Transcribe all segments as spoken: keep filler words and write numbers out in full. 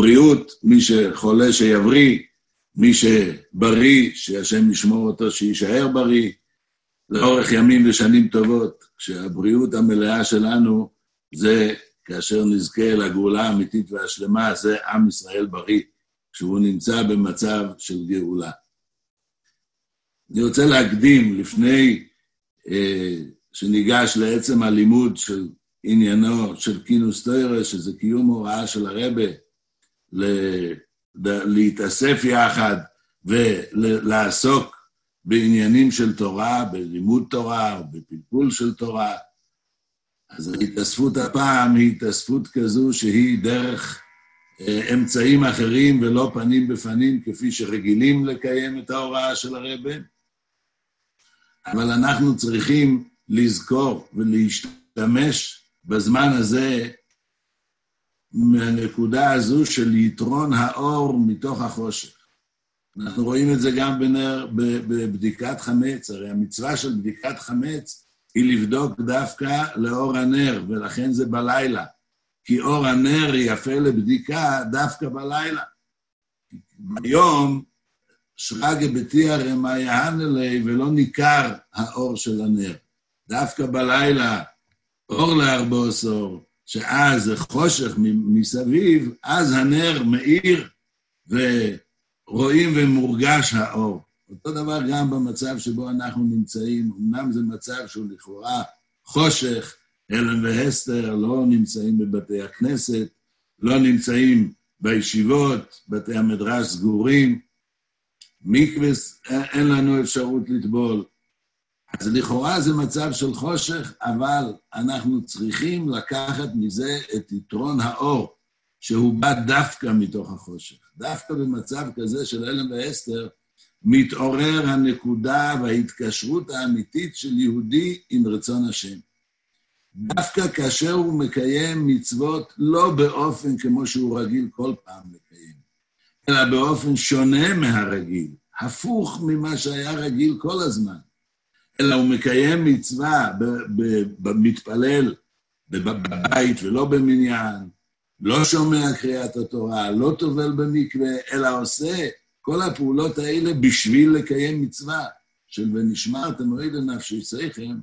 בריאות, מי שחולה שיבריא, מי שבריא, שהשם ישמור אותו, שישאר בריא, לאורך ימים ושנים טובות, כשהבריאות המלאה שלנו, זה כאשר נזכה לגאולה האמיתית והשלמה, זה עם ישראל בריא, כשהוא נמצא במצב של גאולה. אני רוצה להקדים, לפני אה, שניגש לעצם הלימוד של עניינו של כינוס תורה, שזה קיום הוראה של הרבי, להתאסף יחד ולעסוק בעניינים של תורה, בלימוד תורה או בפלפול של תורה. אז ההתאספות הפעם היא התאספות כזו שהיא דרך אה, אמצעים אחרים ולא פנים בפנים כפי שרגילים לקיים את ההוראה של הרבי. אבל אנחנו צריכים לזכור ולהשתמש בזמן הזה מהנקודה הזו של יתרון האור מתוך החושך. אנחנו רואים את זה גם בנר, בבדיקת חמץ, הרי המצווה של בדיקת חמץ היא לבדוק דווקא לאור הנר, ולכן זה בלילה. כי אור הנר יפה לבדיקה דווקא בלילה. ביום שרגא בתיאא רמייהן אלי ולא ניכר האור של הנר. דווקא בלילה אור לארבע עשור, שאז זה חושך מסביב, אז הנר מאיר ורואים ומורגש האור. אותו דבר גם במצב שבו אנחנו נמצאים, אמנם זה מצב שהוא לכאורה חושך, אלן והסתר לא נמצאים בבתי הכנסת, לא נמצאים בישיבות, בתי המדרש סגורים, מקווס אין לנו אפשרות לטבול. אז לכאורה זה מצב של חושך, אבל אנחנו צריכים לקחת מזה את יתרון האור, שהוא בא דווקא מתוך החושך. דווקא במצב כזה של אלן והסתר, מתעורר הנקודה וההתקשרות האמיתית של יהודי עם רצון השם. דווקא כאשר הוא מקיים מצוות לא באופן כמו שהוא רגיל כל פעם לקיים, אלא באופן שונה מהרגיל, הפוך ממה שהיה רגיל כל הזמן. אלא הוא מקיים מצווה, מתפלל בבית ולא במניין, לא שומע קריאת התורה, לא טובל במקווה, אלא עושה כל הפעולות האלה בשביל לקיים מצווה, של ונשמרתם מועיל לנפשותיכם.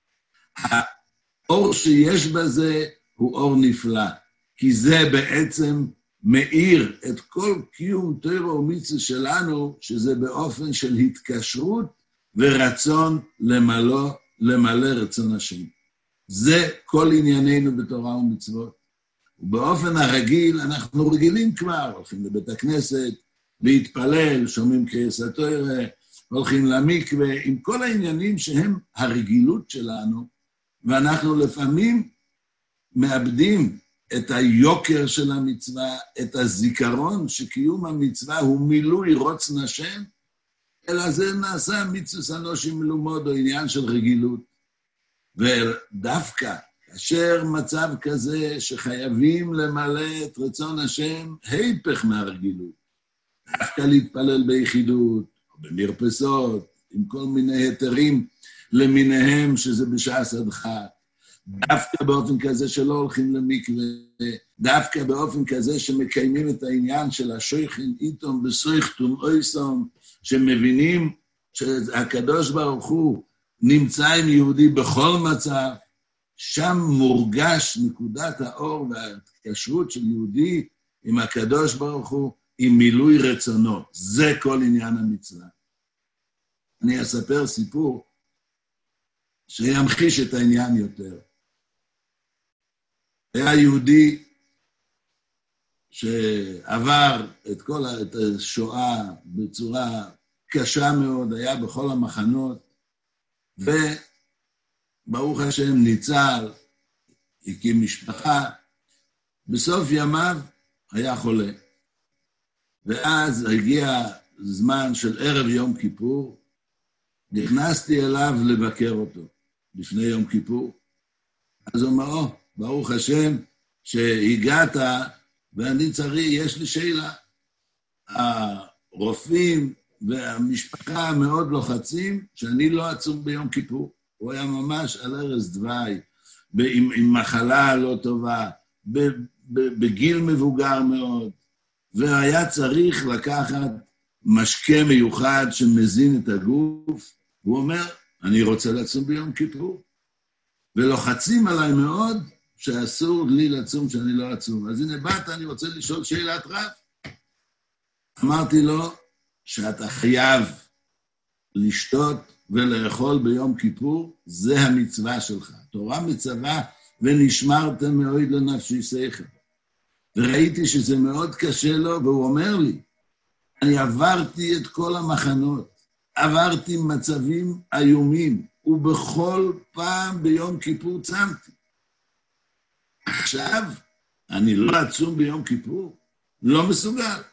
האור שיש בזה הוא אור נפלא, כי זה בעצם מאיר את כל קיום תורה ומצווה שלנו, שזה באופן של התקשרות ורצון למלא, למלא רצון השם. זה כל ענייננו בתורה ומצוות. ובאופן הרגיל, אנחנו רגילים כבר, הולכים לבית הכנסת, להתפלל, שומעים קריאת התורה, הולכים למקווה, עם כל העניינים שהם הרגילות שלנו, ואנחנו לפעמים מאבדים את היוקר של המצווה, את הזיכרון שקיום המצווה הוא מילוי רוצן השם, אלא זה נעשה מצווה אנושים מלומוד או עניין של רגילות. ודווקא כאשר מצב כזה שחייבים למלא את רצון השם, היפך מהרגילות. דווקא להתפלל ביחידות, או במרפסות, עם כל מיני היתרים למיניהם שזה בשעה הדחק. דווקא באופן כזה שלא הולכים למקווה, דווקא באופן כזה שמקיימים את העניין של השויכין איתום בסויכתום אויסום, שמבינים שהקדוש ברוך הוא נמצא עם יהודי בכל מצב, שם מורגש נקודת האור וההתקשרות של יהודי עם הקדוש ברוך הוא, עם מילוי רצונו. זה כל עניין המצווה. אני אספר סיפור שימחיש את העניין יותר. היה יהודי שעבר את כל את השואה בצורה קשה מאוד, היה בכל המחנות, וברוך השם ניצל, הקים משפחה, בסוף ימיו היה חולה. ואז הגיע זמן של ערב יום כיפור, נכנסתי אליו לבקר אותו, לפני יום כיפור. אז הוא אמר, או, ברוך השם שהגעת, ואני צריך, יש לי שאלה. הרופאים והמשפחה מאוד לוחצים, שאני לא עצום ביום כיפור. הוא היה ממש על ערש דווי, עם, עם מחלה לא טובה, בגיל מבוגר מאוד, והיה צריך לקחת משקה מיוחד שמזין את הגוף, הוא אומר, אני רוצה לצום ביום כיפור, ולוחצים עליי מאוד שאסור לי לצום שאני לא אצום. אז הנה באת, אני רוצה לשאול שאלת רב. אמרתי לו שאתה חייב לשתות ולאכול ביום כיפור, זה המצווה שלך. תורה מצווה ונשמרתם מאוד לנפשי שכל. וראיתי שזה מאוד קשה לו, והוא אומר לי, אני עברתי את כל המחנות, עברתי מצבים איומים, ובכל פעם ביום כיפור צמתי. עכשיו, אני לא אצום ביום כיפור, לא מסוגל.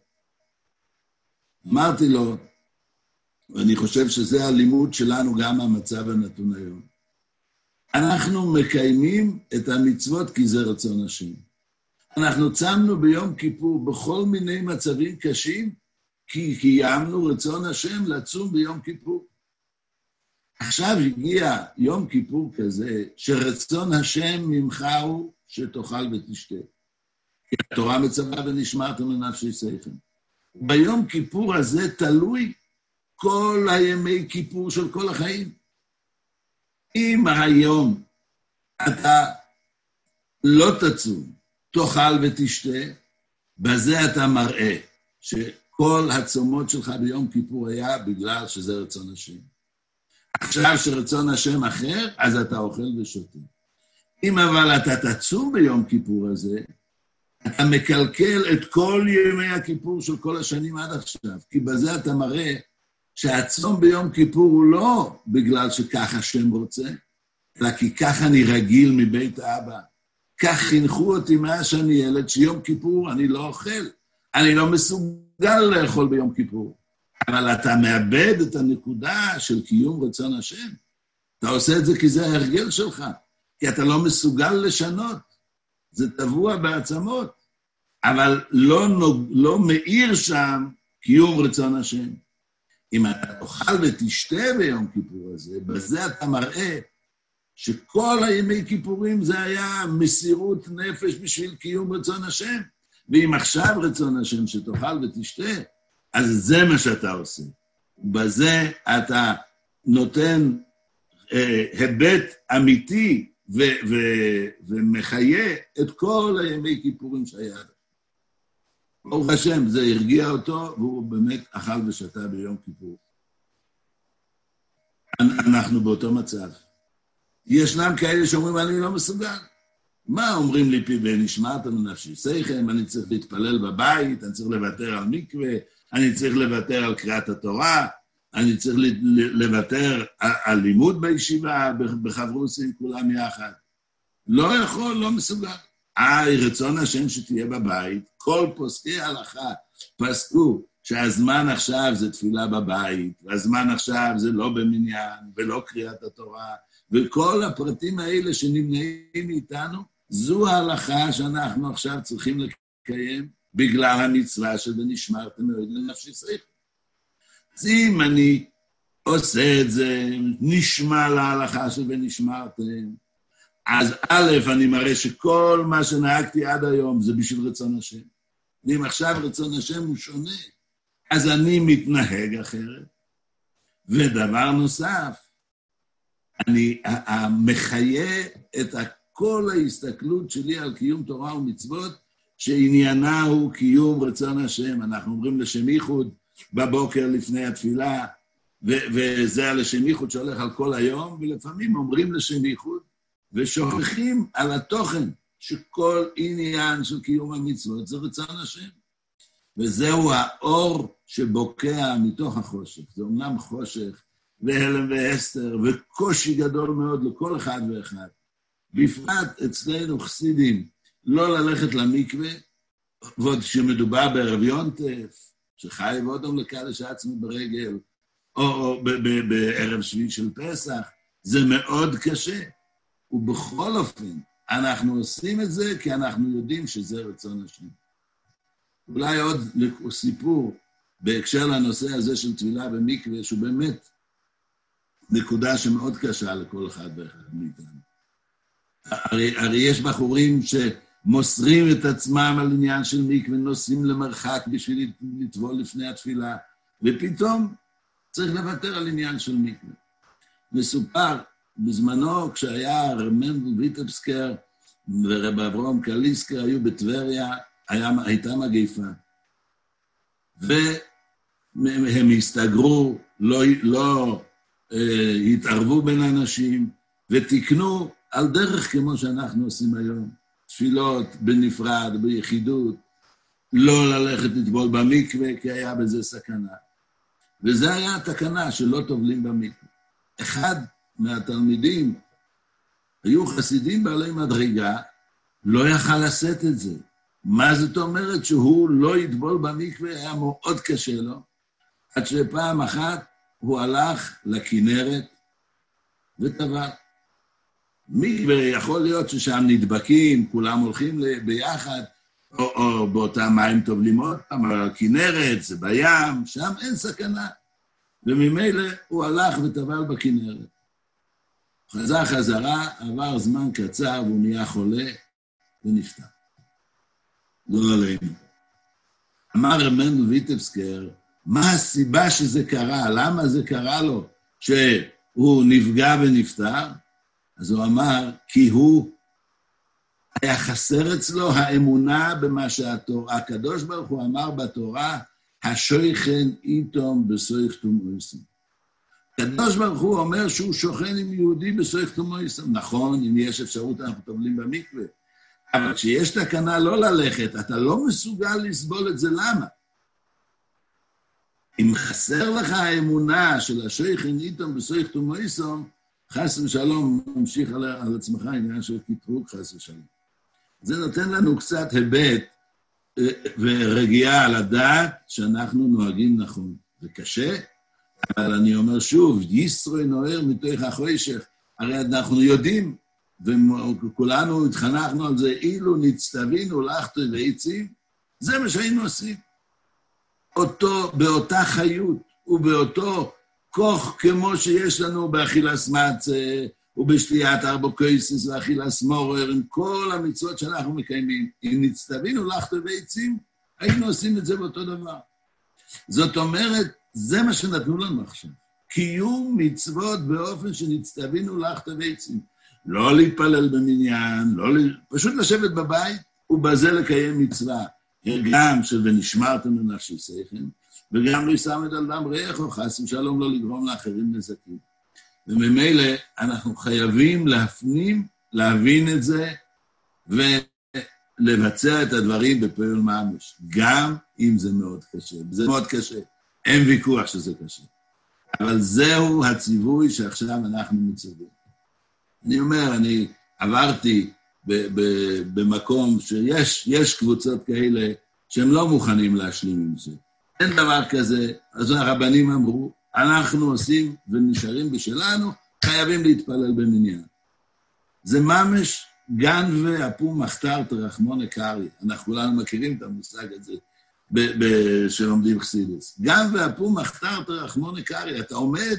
אמרתי לו, ואני חושב שזה הלימוד שלנו גם המצב הנתון היום. אנחנו מקיימים את המצוות כי זה רצון השם. אנחנו צמנו ביום כיפור בכל מיני מצבים קשים, כי קיימנו רצון השם לצום ביום כיפור. עכשיו הגיע יום כיפור כזה, שרצון השם ממך הוא שתאכל ותשתה. כי התורה מצווה ונשמרתם לנפשי שכל. ביום כיפור הזה תלוי כל הימי כיפור של כל החיים. אם היום אתה לא תצום, תאכל ותשתה, בזה אתה מראה שכל הצומות שלך ביום כיפור היה בגלל שזה רצון השם. עכשיו שרצון השם אחר, אז אתה אוכל ושותה. אם אבל אתה תצום ביום כיפור הזה, אתה מקלקל את כל ימי הכיפור של כל השנים עד עכשיו, כי בזה אתה מראה שהצום ביום כיפור הוא לא בגלל שכך השם רוצה, אלא כי כך אני רגיל מבית האבא. כך חינכו אותי מאז שאני ילד, שיום כיפור אני לא אוכל. אני לא מסוגל לאכול ביום כיפור. אבל אתה מאבד את הנקודה של קיום רצון השם. אתה עושה את זה כי זה ההרגל שלך, כי אתה לא מסוגל לשנות. זה טבוע בעצמות, אבל לא, נוג, לא מאיר שם קיום רצון השם. אם אתה תאכל ותשתה ביום כיפור הזה, בזה אתה מראה שכל הימי כיפורים זה היה מסירות נפש בשביל קיום רצון השם. ואם עכשיו רצון השם שתאכל ותשתה, אז זה מה שאתה עושה. בזה אתה נותן אה, היבט אמיתי ו- ו- ומחיה את כל הימי כיפורים שהיה. ברוך השם, זה הרגיע אותו, והוא באמת אכל ושתה ביום כיפור. אנחנו באותו מצב. ישנם כאלה שאומרים, אני לא מסוגל. מה אומרים לי פי ונשמרתם לנפשי שכל, אני צריך להתפלל בבית, אני צריך לוותר על מקווה, אני צריך לוותר על קריאת התורה, אני צריך לוותר על לימוד בישיבה, בחברוסים, כולם יחד. לא יכול, לא מסוגל. איי, רצון השם שתהיה בבית, כל פוסקי הלכה פסקו שהזמן עכשיו זה תפילה בבית, והזמן עכשיו זה לא במניין, ולא קריאת התורה, וכל הפרטים האלה שנמנעים מאיתנו, זו ההלכה שאנחנו עכשיו צריכים לקיים, בגלל המצווה של ונשמרתם מאוד לנפשי שכל. אז אם אני עושה את זה, נשמע להלכה של ונשמרתם, אז א', אני מראה שכל מה שנהגתי עד היום זה בשביל רצון השם. ואם עכשיו רצון השם הוא שונה, אז אני מתנהג אחרת. ודבר נוסף, אני מחיה את כל ההסתכלות שלי על קיום תורה ומצוות, שעניינה הוא קיום רצון השם. אנחנו אומרים לשם ייחוד בבוקר לפני התפילה, ו- וזה לשם ייחוד שהולך על כל היום, ולפעמים אומרים לשם ייחוד, ושוכחים על התוכן שכל עניין של קיום המצוות זה רצון השם. וזהו האור שבוקע מתוך החושך. זה אומנם חושך והלם והסתר וקושי גדול מאוד לכל אחד ואחד. בפרט אצלנו חסידים לא ללכת למקווה, ועוד שמדובר בערב יונטף, שחי ואודם לקדש עצמו ברגל, או, או ב- ב- בערב שביעי של פסח, זה מאוד קשה. ובכל אופן, אנחנו עושים את זה כי אנחנו יודעים שזה רצון השם. אולי עוד סיפור בהקשר לנושא הזה של תפילה במקווה, שהוא באמת נקודה שמאוד קשה לכל אחד ואחד מאיתנו. הרי, הרי יש בחורים מוסרים את עצמם על עניין של מקווה, נוסעים למרחק בשביל לטבול לפני התפילה, ופתאום צריך לוותר על עניין של מקווה. מסופר, בזמנו כשהיה רב מנדל ויטבסקר ורב אברהם קליסקר היו בטבריה, היה, הייתה מגיפה. והם הסתגרו, לא, לא אה, התערבו בין אנשים, ותקנו על דרך כמו שאנחנו עושים היום. תפילות בנפרד, ביחידות, לא ללכת לטבול במקווה, כי היה בזה סכנה. וזה היה התקנה שלא טובלים במקווה. אחד מהתלמידים, היו חסידים בעלי מדרגה, לא יכל לשאת את זה. מה זאת אומרת שהוא לא יטבול במקווה, היה מאוד קשה לו, עד שפעם אחת הוא הלך לכנרת וטבל. מקווה יכול להיות ששם נדבקים, כולם הולכים ביחד, או, או באותם מים טובלים עוד פעם, אבל הכנרת זה בים, שם אין סכנה. וממילא הוא הלך וטבל בכנרת. חזר חזרה, עבר זמן קצר והוא נהיה חולה ונפטר. לא עלינו. אמר רב מנדל ויטבסקר, מה הסיבה שזה קרה? למה זה קרה לו? שהוא נפגע ונפטר? אז הוא אמר, כי הוא היה חסר אצלו האמונה במה שהתורה, הקדוש ברוך הוא אמר בתורה, השוכן איתום בסויך תומויסם. הקדוש ברוך הוא אומר שהוא שוכן עם יהודי בסויך תומויסם. נכון, אם יש אפשרות אנחנו טובלים במקווה, אבל כשיש תקנה לא ללכת, אתה לא מסוגל לסבול את זה, למה? אם חסר לך האמונה של השוכן איתום בסויך תומויסם, חס ושלום, ממשיך על, על עצמך עניין של קטרוג, חס ושלום. זה נותן לנו קצת היבט ורגיעה על הדעת שאנחנו נוהגים נכון. זה קשה, אבל אני אומר שוב, ישרוי נוער מתוך החושך, הרי אנחנו יודעים, וכולנו התחנכנו על זה, אילו נצטווינו לחטוא ועצים, זה מה שהיינו עושים. אותו, באותה חיות ובאותו כוח כמו שיש לנו באכילס מצה, ובשתיית ארבוקויסיס ואכילס מורר, עם כל המצוות שאנחנו מקיימים. אם נצטווינו לחטוא ועצים, היינו עושים את זה באותו דבר. זאת אומרת, זה מה שנתנו לנו עכשיו. קיום מצוות באופן שנצטווינו לחטוא ועצים. לא להתפלל במניין, לא, פשוט לשבת בבית, ובזה לקיים מצווה. גם של ונשמרתם לנפשותיכם, וגם לא ישם את על דם ריח או חס ושלום לא לגרום לאחרים נזקים. וממילא אנחנו חייבים להפנים, להבין את זה, ולבצע את הדברים בפועל ממש, גם אם זה מאוד קשה. זה מאוד קשה, אין ויכוח שזה קשה. אבל זהו הציווי שעכשיו אנחנו מצווים. אני אומר, אני עברתי ב- ב- במקום שיש יש קבוצות כאלה שהם לא מוכנים להשלים עם זה. אין דבר כזה, אז הרבנים אמרו, אנחנו עושים ונשארים בשלנו, חייבים להתפלל במניין. זה ממש גן ואפו מחתר תרחמון הקרי. אנחנו כולנו מכירים את המושג הזה ב- ב- שלומדים חסידות. גן ואפו מחתר תרחמון הקרי. אתה עומד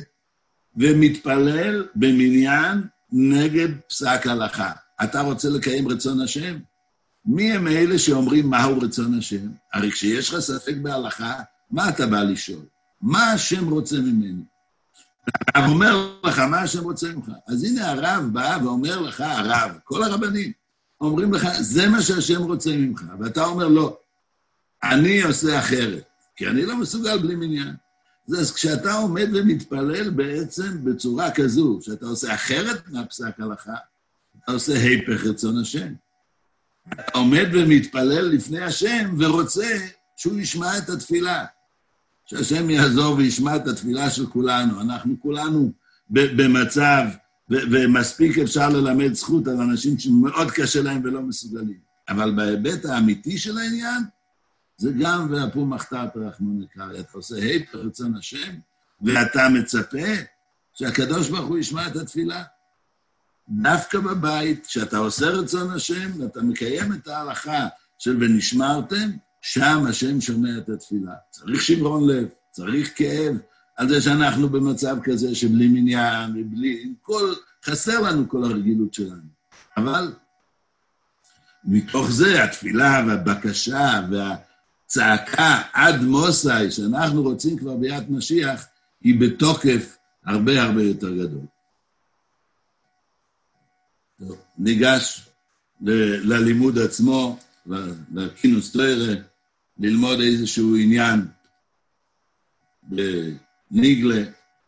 ומתפלל במניין נגד פסק הלכה. אתה רוצה לקיים רצון השם? מי הם אלה שאומרים מהו רצון השם? הרי כשיש לך ספק בהלכה, מה אתה בא לשאול? מה השם רוצה ממני? הרב אומר לך, מה השם רוצה ממך? אז הנה הרב בא ואומר לך, הרב, כל הרבנים, אומרים לך, זה מה שהשם רוצה ממך. ואתה אומר, לא, אני עושה אחרת, כי אני לא מסוגל בלי מניין. אז כשאתה עומד ומתפלל בעצם בצורה כזו, שאתה עושה אחרת מהפסק הלכה, אתה עושה היפך רצון השם. אתה עומד ומתפלל לפני השם ורוצה שהוא ישמע את התפילה. שהשם יעזור וישמע את התפילה של כולנו. אנחנו כולנו במצב, ומספיק אפשר ללמד זכות על אנשים שמאוד קשה להם ולא מסוגלים. אבל בהיבט האמיתי של העניין, זה גם ואפו מחתר תרחמון הקרי. אתה עושה היפך רצון השם, ואתה מצפה שהקדוש ברוך הוא ישמע את התפילה. דווקא בבית, כשאתה עושה רצון השם, ואתה מקיים את ההלכה של ונשמרתם, שם השם שומע את התפילה. צריך שברון לב, צריך כאב, על זה שאנחנו במצב כזה שבלי מניין, ובלי, כל, חסר לנו כל הרגילות שלנו. אבל מתוך זה התפילה והבקשה והצעקה עד מוסאי, שאנחנו רוצים כבר ביאת משיח, היא בתוקף הרבה הרבה יותר גדול. טוב, ניגש ל- ללימוד עצמו, לכינוס תורה, ללמוד איזשהו עניין בניגלה,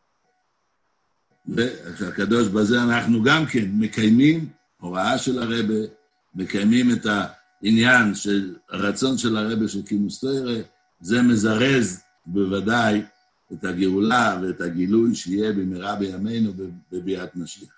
והקדוש בזה אנחנו גם כן מקיימים הוראה של הרבה, מקיימים את העניין של הרצון של הרבה של כינוס תורה, זה מזרז בוודאי את הגאולה ואת הגילוי שיהיה במהרה בימינו בביאת משיח.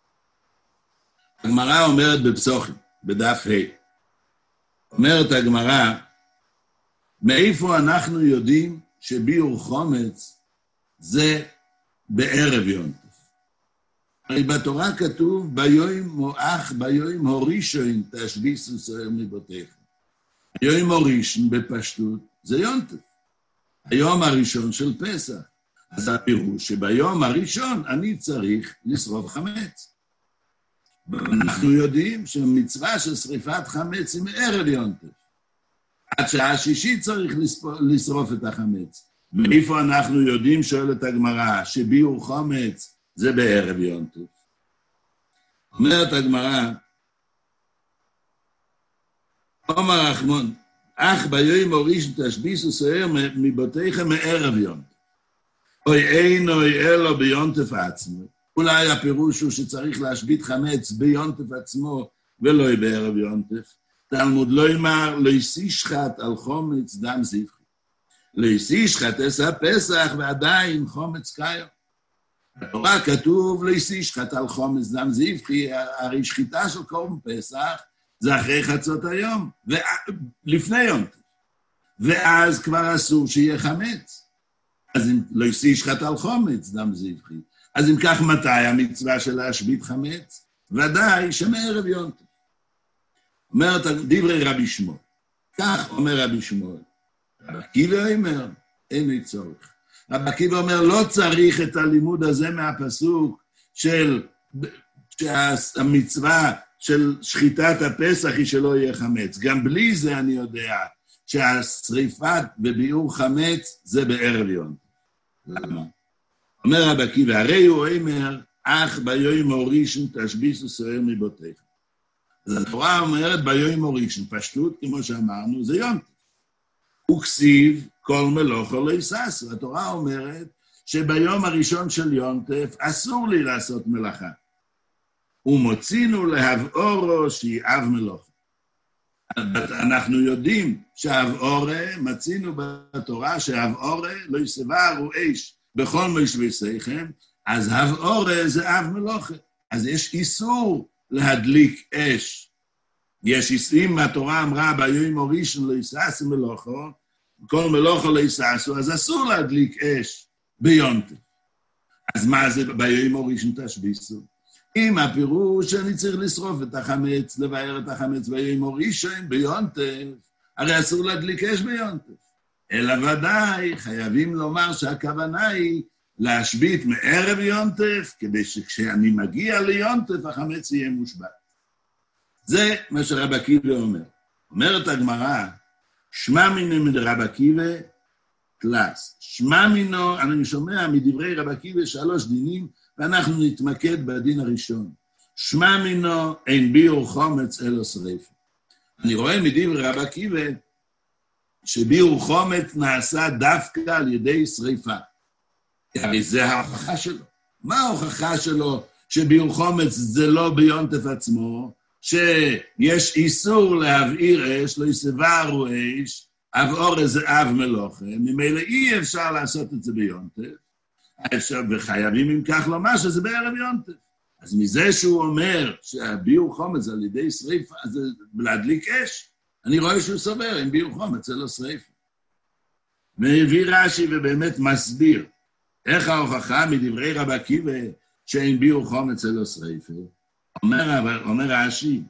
הגמרא אומרת בפסוחים, בדף ה', אומרת הגמרא, מאיפה אנחנו יודעים שביור חומץ זה בערב יום טוב? הרי בתורה כתוב, ביום מואח, ביום הורישון תשביסו סוער מבותיכם. היום הורישון בפשטות זה יום טוב. היום הראשון של פסח. אז הפירוש שביום הראשון אני צריך לשרוף חמץ. אנחנו יודעים שמצווה של שריפת חמץ היא מערב יום טוב. עד שעה שישית צריך לשרוף את החמץ. מאיפה אנחנו יודעים, שואלת הגמרא, שביור חומץ זה בערב יום טוב? אומרת הגמרא, אומר רחמון, אך ביום הראשון תשביסו סוער מבותיכם מערב יום טוב. אוי אין אוי אלו ביום טוב עצמו. אולי הפירוש הוא שצריך להשבית חמץ ביום טוב עצמו, ולא בערב יום טוב. תלמוד לא אמר, לא יסישחת על חומץ דם זבחי. לא יסישחת עשה פסח ועדיין חומץ קיים. בתורה כתוב, לא יסישחת על חומץ דם זבחי, הרי שחיטה של קורבן פסח, זה אחרי חצות היום, לפני יום טוב. ואז כבר אסור שיהיה חמץ. אז אם לא יסישחת על חומץ דם זבחי, אז אם כך מתי המצווה של להשבית חמץ? ודאי שמערב יום טוב. אומרת דברי רבי שמואל, כך אומר רבי שמואל, רבי עקיבא אומר, אין לי צורך. רבי עקיבא אומר, לא צריך את הלימוד הזה מהפסוק של שהמצווה של שחיטת הפסח היא שלא יהיה חמץ. גם בלי זה אני יודע שהשריפת וביעור חמץ זה בערב יום. למה? אומר רבי עקיבא, הרי הוא אומר, אך ביום הראשון תשביסו סוער מבותיכם. אז התורה אומרת ביום הראשון, פשטות, כמו שאמרנו, זה יום טוב. וכסיב כל מלאכו לא יששו. התורה אומרת שביום הראשון של יום טוב אסור לי לעשות מלאכה. ומוצינו להבאורו שיאב מלאכה. אנחנו יודעים שהאבאורה, מצינו בתורה שהאבאורה לא יסברו אש בכל משבשיכם, אז האבאורה זה אב מלאכה. אז יש איסור להדליק אש. יש איסורים, התורה אמרה, ביום הראשון לא יששו מלאכו, כל מלאכו לא יששו, אז אסור להדליק אש ביום טוב. אז מה זה ביום הראשון תשביסו? אם הפירוש שאני צריך לשרוף את החמץ, לבאר את החמץ ביום הראשון, ביום טוב, הרי אסור להדליק אש ביום טוב. אלא ודאי חייבים לומר שהכוונה היא להשבית מערב יום טוב, כדי שכשאני מגיע ליום טוב, החמץ יהיה מושבת. זה מה שרבי עקיבא אומר. אומרת הגמרא, שמע מינו מדרבי עקיבא קלאס. שמע מינו, אני שומע מדברי רבי עקיבא שלוש דינים, ואנחנו נתמקד בדין הראשון. שמע מינו אין ביעור חומץ אלא שריפה. אני רואה מדברי רבי עקיבא שביעור חומץ נעשה דווקא על ידי שריפה. הרי זה ההוכחה שלו. מה ההוכחה שלו שביעור חומץ זה לא ביום טוב עצמו, שיש איסור להבעיר אש, לא יסברו אש, אבאורה זה אב מלאכה, ממילא אי אפשר לעשות את זה ביום טוב, אפשר, וחייבים אם כך לומר שזה בערב יום טוב. אז מזה שהוא אומר שהביעור חומץ על ידי שריפה, זה להדליק אש, אני רואה שהוא סובר, אם ביעור חומץ זה לא שריפה. מביא רש"י ובאמת מסביר, איך ההוכחה מדברי רבי עקיבא שאין ביעור חומץ אלא שריפה? אומר, אומר רש"י,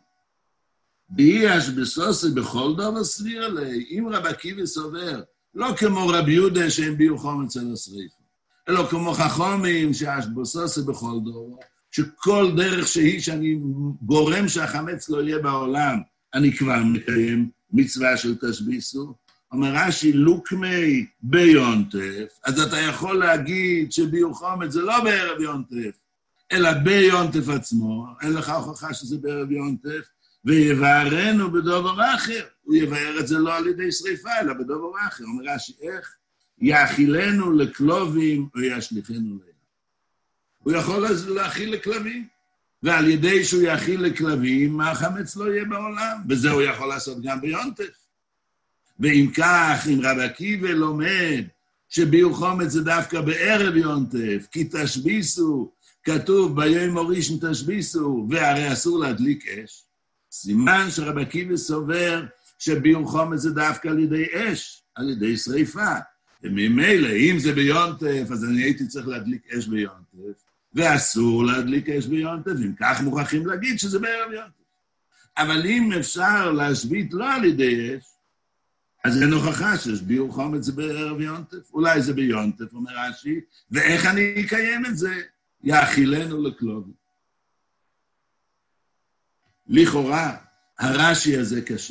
ביאש בסוסי בכל דבר סביר לי, אם רבי עקיבא סובר, לא כמו רבי יהודה שאין ביעור חומץ אלא שריפה, אלא כמו חכמים שיש בסוסי בכל דבר, שכל דרך שהיא שאני גורם שהחמץ לא יהיה בעולם, אני כבר מקיים מצווה של תשביסו. אומר רש"י, לוקמי ביונטף, אז אתה יכול להגיד שביור חומץ זה לא בערב יונטף, אלא ביונטף עצמו, אין לך הוכחה שזה בערב יונטף, ויבארנו בדובר אחר, הוא יבאר את זה לא על ידי שריפה, אלא בדובר אחר. אומר רש"י, איך? יאכילנו לכלובים או ישליכנו לילה. הוא יכול להאכיל לכלבים, ועל ידי שהוא יאכיל לכלבים, החמץ לא יהיה בעולם, וזה הוא יכול לעשות גם ביונטף. ואם כך, אם רבי עקיבא לומד שביור חומץ זה דווקא בערב יונטף, כי תשביסו, כתוב ביום הראשון תשביסו, והרי אסור להדליק אש, סימן שרבי עקיבא סובר שביור חומץ זה דווקא על ידי אש, על ידי שריפה. וממילא, אם זה ביונטף, אז אני הייתי צריך להדליק אש ביונטף, ואסור להדליק אש ביונטף, אם כך מוכרחים להגיד שזה בערב יונטף. אבל אם אפשר להשבית לא על ידי אש, אז אין הוכחה שיש ביור חומץ זה בערב יונטף, אולי זה ביונטף, אומר רש"י, ואיך אני אקיים את זה? יאכילנו לכלובים. לכאורה, הרש"י הזה קשה.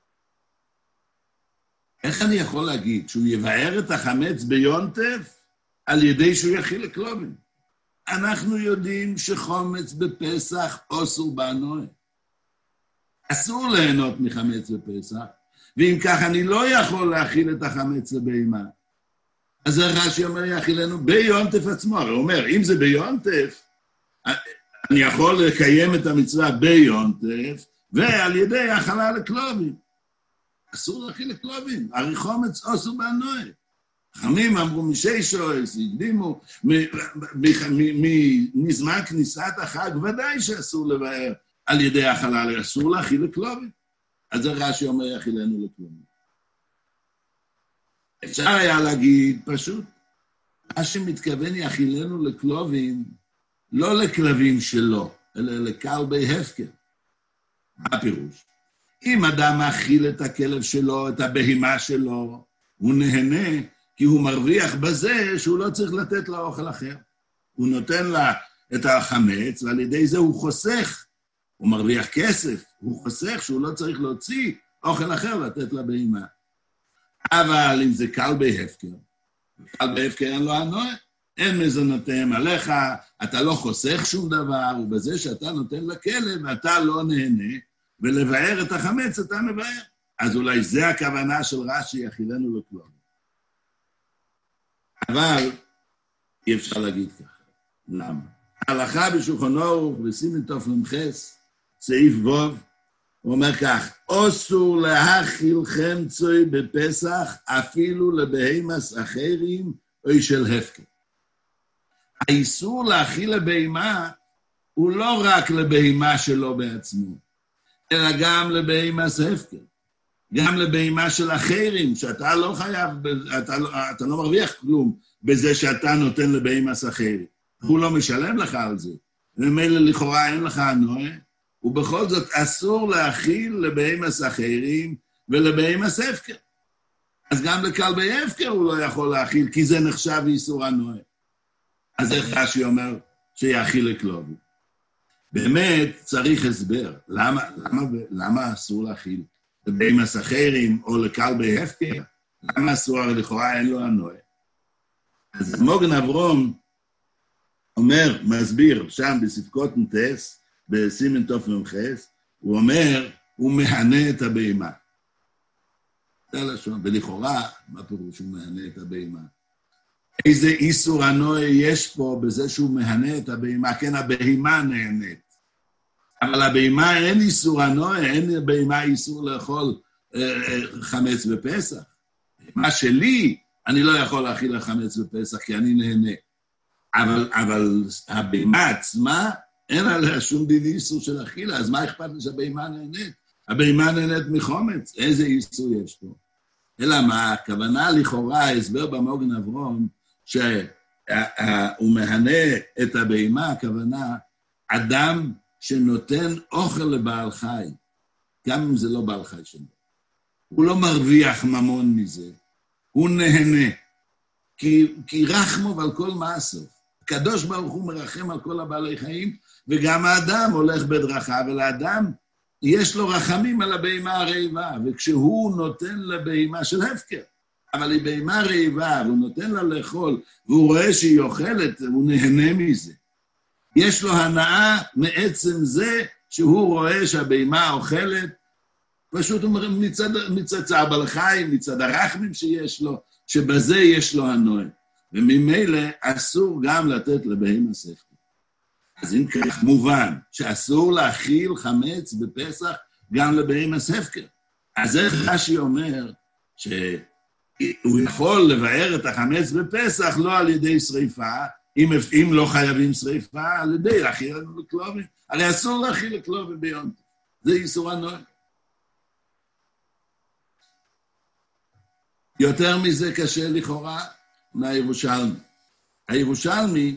איך אני יכול להגיד שהוא יבאר את החמץ ביונטף על ידי שהוא יאכיל לכלובים? אנחנו יודעים שחומץ בפסח אסור בענוי. אסור ליהנות מחמץ בפסח, ואם כך אני לא יכול להאכיל את החמץ לבהמה. אז רש"י אומר יאכילנו ביונטף עצמו. הרי הוא אומר, אם זה ביונטף, אני יכול לקיים את המצווה ביונטף, ועל ידי האכלה לכלובים. אסור להאכיל לכלובים, הרי חומץ אסור בענוי. חכמים אמרו משישועס, הקדימו, מזמן כניסת החג, ודאי שאסור לבאר על ידי האכלה, אסור להאכיל לכלובים. אז רש"י אומר יאכילנו לכלובים. אפשר היה להגיד פשוט, רש"י מתכוון יאכילנו לכלובים, לא לכלבים שלו, אלא לכלבי הפקר. מה הפירוש? אם אדם מאכיל את הכלב שלו, את הבהמה שלו, הוא נהנה, כי הוא מרוויח בזה שהוא לא צריך לתת לה אוכל אחר. הוא נותן לה את החמץ, ועל ידי זה הוא חוסך, הוא מרוויח כסף, הוא חוסך שהוא לא צריך להוציא אוכל אחר לתת לה בהמה. אבל אם זה כלבי הפקר, כלבי הפקר אין לו הנועה, אין מזונותיהם עליך, אתה לא חוסך שום דבר, ובזה שאתה נותן לכלב, אתה לא נהנה, ולבאר את החמץ אתה מבאר. אז אולי זה הכוונה של רש"י, יאכילנו לכלובים. אבל אי אפשר להגיד ככה. למה? הלכה בשולחן ערוך וסימן תרמ"ח, סעיף ו', הוא אומר כך, אסור להאכיל חמצוי בפסח אפילו לבהמס אחרים או של הפקר. האיסור להאכיל לבהמה הוא לא רק לבהמה שלו בעצמו, אלא גם לבהמס הפקר. גם לבהמה של אחרים, שאתה לא חייב, אתה לא, אתה לא מרוויח כלום בזה שאתה נותן לבהמס אחרים. הוא לא משלם לך על זה. ומילא לכאורה אין לך הנועה, ובכל זאת אסור להאכיל לבהמס אחרים ולבהמס הפקר. אז גם לכלבי הפקר הוא לא יכול להאכיל, כי זה נחשב איסור הנועה. אז איך רש"י אומר שיאכיל לכלובים? באמת צריך הסבר. למה, למה, למה אסור להאכיל לבהמס אחרים או לכלבי הפקר? למה אסור? הרי לכאורה אין לו הנועה. אז מוגן אברום אומר, מסביר, שם בספקות נטס, בסימן תרמ"ח, הוא אומר, הוא מהנה את הבהמה. זה לשון, ולכאורה, מה פירוש הוא מהנה את הבהמה? איזה איסור הנועה יש פה בזה שהוא מהנה את הבהמה? כן, הבהמה נהנית. אבל הבהמה אין איסור הנועה, אין הבהמה איסור לאכול אה, חמץ בפסח. מה שלי, אני לא יכול להאכיל חמץ בפסח, כי אני נהנה. אבל, אבל הבהמה עצמה, אין עליה שום דין איסור של אכילה, אז מה אכפת לי שהבהמה נהנית? הבהמה נהנית מחומץ, איזה איסור יש פה? אלא מה, הכוונה לכאורה, ההסבר במוגן אברום, שהוא מהנה את הבהמה, הכוונה, אדם שנותן אוכל לבעל חי, גם אם זה לא בעל חי שלו. הוא לא מרוויח ממון מזה, הוא נהנה, כי, כי רחמו על כל מעשו. הקדוש ברוך הוא מרחם על כל הבעלי חיים, וגם האדם הולך בדרכה, ולאדם יש לו רחמים על הבהמה הרעיבה, וכשהוא נותן לבהמה של הפקר, אבל היא בהמה רעיבה, והוא נותן לה לאכול, והוא רואה שהיא אוכלת, הוא נהנה מזה. יש לו הנאה מעצם זה שהוא רואה שהבהמה אוכלת, פשוט הוא מצד, מצד צער חיים, מצד הרחמים שיש לו, שבזה יש לו הנועה. וממילא אסור גם לתת לבהמה שכל. אז אם כך מובן שאסור להאכיל חמץ בפסח גם לבהמה הפקר. אז איך רש"י אומר שהוא יכול לבאר את החמץ בפסח לא על ידי שריפה, אם, אם לא חייבים שריפה, על ידי להאכיל לנו לכלובים. הרי אסור להאכיל לכלובים ביום. זה איסור הנועה. יותר מזה קשה לכאורה מהירושלמי. הירושלמי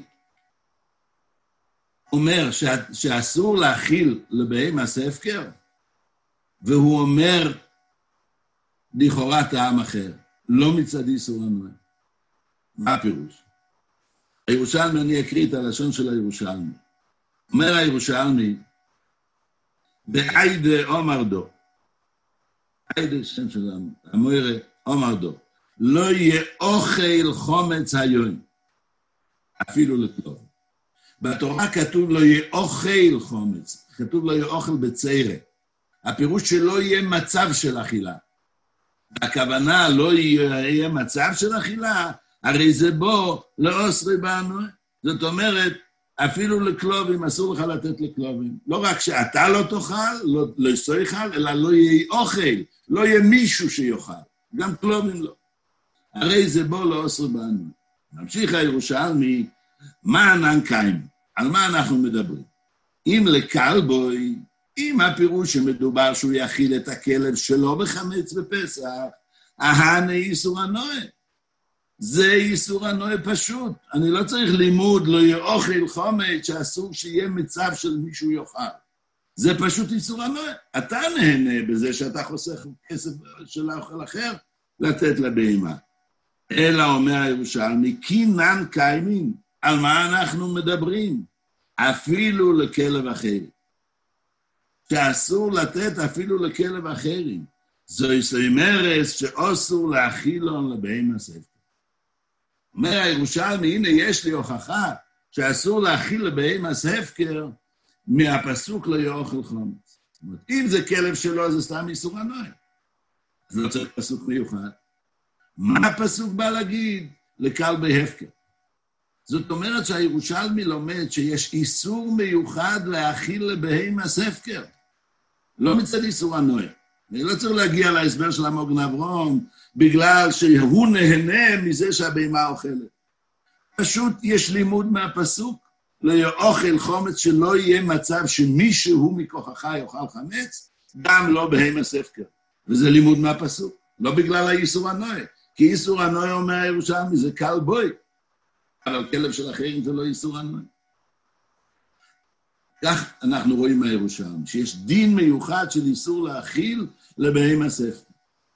אומר שאסור להאכיל לבהמה הפקר, והוא אומר לכאורה טעם אחר, לא מצד איסור הנועה. מה הפירוש? הירושלמי, אני אקריא את הלשון של הירושלמי. אומר הירושלמי, בעיידה אומר דו, עיידה שם של המוירה, אומר דו, לא יהיה אוכל חומץ היום, אפילו לכלוב. בתורה כתוב לא יהיה אוכל חומץ, כתוב לא יהיה אוכל בצערה. הפירוש שלא יהיה מצב של אכילה. הכוונה לא יהיה מצב של אכילה, הרי זה בו לא אוסרי בנו. זאת אומרת, אפילו לכלובים, אסור לך לתת לכלובים. לא רק שאתה לא תאכל, לא, לא יאכל, אלא לא יהיה אוכל, לא יהיה מישהו שיאכל. גם כלובים לא. הרי זה בו לא אוסרי בנו. ממשיך הירושלמי, מה ענן קיים? על מה אנחנו מדברים? אם לכלבוי, אם הפירוש שמדובר שהוא יאכיל את הכלב שלו בחמץ בפסח, ההנה איסור הנועה. זה איסור הנועה פשוט. אני לא צריך לימוד, לא יהיה אוכל חומץ, שאסור שיהיה מצב של מישהו יאכל. זה פשוט איסור הנועה. אתה נהנה בזה שאתה חוסך כסף של האוכל אחר, לתת לבהמה. אלא אומר הירושלמי, כי נן קיימים, על מה אנחנו מדברים? אפילו לכלב אחר. שאסור לתת אפילו לכלב אחרים. זו איסוימרס שאוסור להאכילון לבהמה הפקר. אומר הירושלמי, הנה יש לי הוכחה שאסור להאכיל לבהמה הפקר מהפסוק לא יאכל חומץ. זאת אומרת, אם זה כלב שלו, זה סתם איסור הנועה. אז לא צריך פסוק מיוחד. מה הפסוק בא להגיד? לכלבי הפקר. זאת אומרת שהירושלמי לומד שיש איסור מיוחד להאכיל לבהמה הפקר. לא מצד איסור הנועה. אני לא צריך להגיע להסבר של המוגן אברהם, בגלל שהוא נהנה מזה שהבהמה אוכלת. פשוט יש לימוד מהפסוק, לא יהיה אוכל חומץ שלא יהיה מצב שמישהו מכוחך יאכל חמץ, גם לא בהמה הפקר. וזה לימוד מהפסוק, לא בגלל האיסור הנועה. כי איסור הנועה אומר הירושלמי, זה קל בוי. אבל כלב של אחרים זה לא איסור הנועה. כך אנחנו רואים מהירושלמי, שיש דין מיוחד של איסור להאכיל לבהמה הפקר.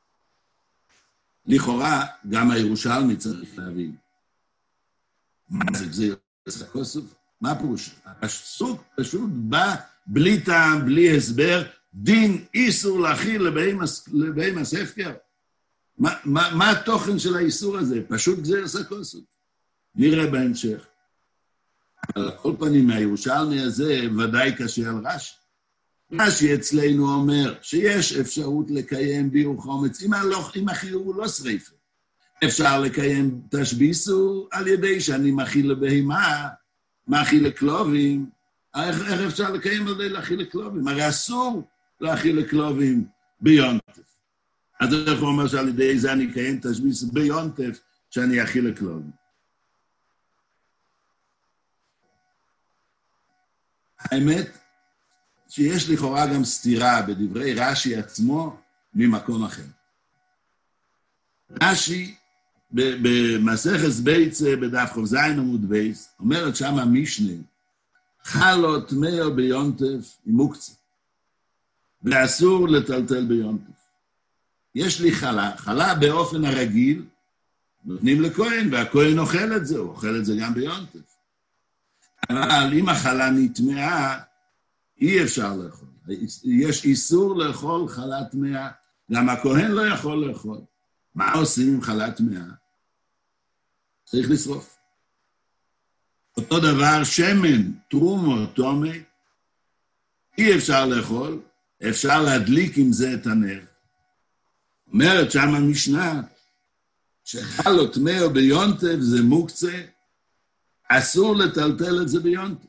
לכאורה, גם הירושלמי צריך להבין. מה זה גזיר? זה כוסף? מה פירוש? הפסוק פשוט בא בלי טעם, בלי הסבר, דין איסור להאכיל לבהמה הפקר. מה, מה, מה התוכן של האיסור הזה? פשוט גזיר הכוסף. נראה בהמשך. על כל פנים מהירושלמי הזה ודאי קשה על רש"י. רש"י אצלנו אומר שיש אפשרות לקיים ביור חומץ, אם, הלוך, אם החיוב הוא לא שריפה. אפשר לקיים תשביסו על ידי שאני מכיל לבהמה, מאכיל לכלובים. איך, איך אפשר לקיים על ידי להכיל לכלובים? הרי אסור להכיל לכלובים ביונטף. אז איך הוא אומר שעל ידי זה אני אקיים תשביסו ביונטף שאני אכיל לכלובים. האמת שיש לכאורה גם סתירה בדברי רש"י עצמו ממקום אחר. רש"י במסכת ביצה בדף ח"ז עמוד בייס אומרת שם המשנה חלו טמאו ביונטף עם מוקצה ואסור לטלטל ביונטף. יש לי חלה, חלה באופן הרגיל נותנים לכהן והכהן אוכל את זה, הוא אוכל את זה גם ביונטף. אבל אם החלה נטמעה, אי אפשר לאכול. יש איסור לאכול חלה טמאה, גם הכהן לא יכול לאכול. מה עושים עם חלה טמאה? צריך לשרוף. אותו דבר שמן, תרומו, תומי, אי אפשר לאכול, אפשר להדליק עם זה את הנר. אומרת שם המשנה, שחלו טמאו ביונטף זה מוקצה, אסור לטלטל את זה ביונטף.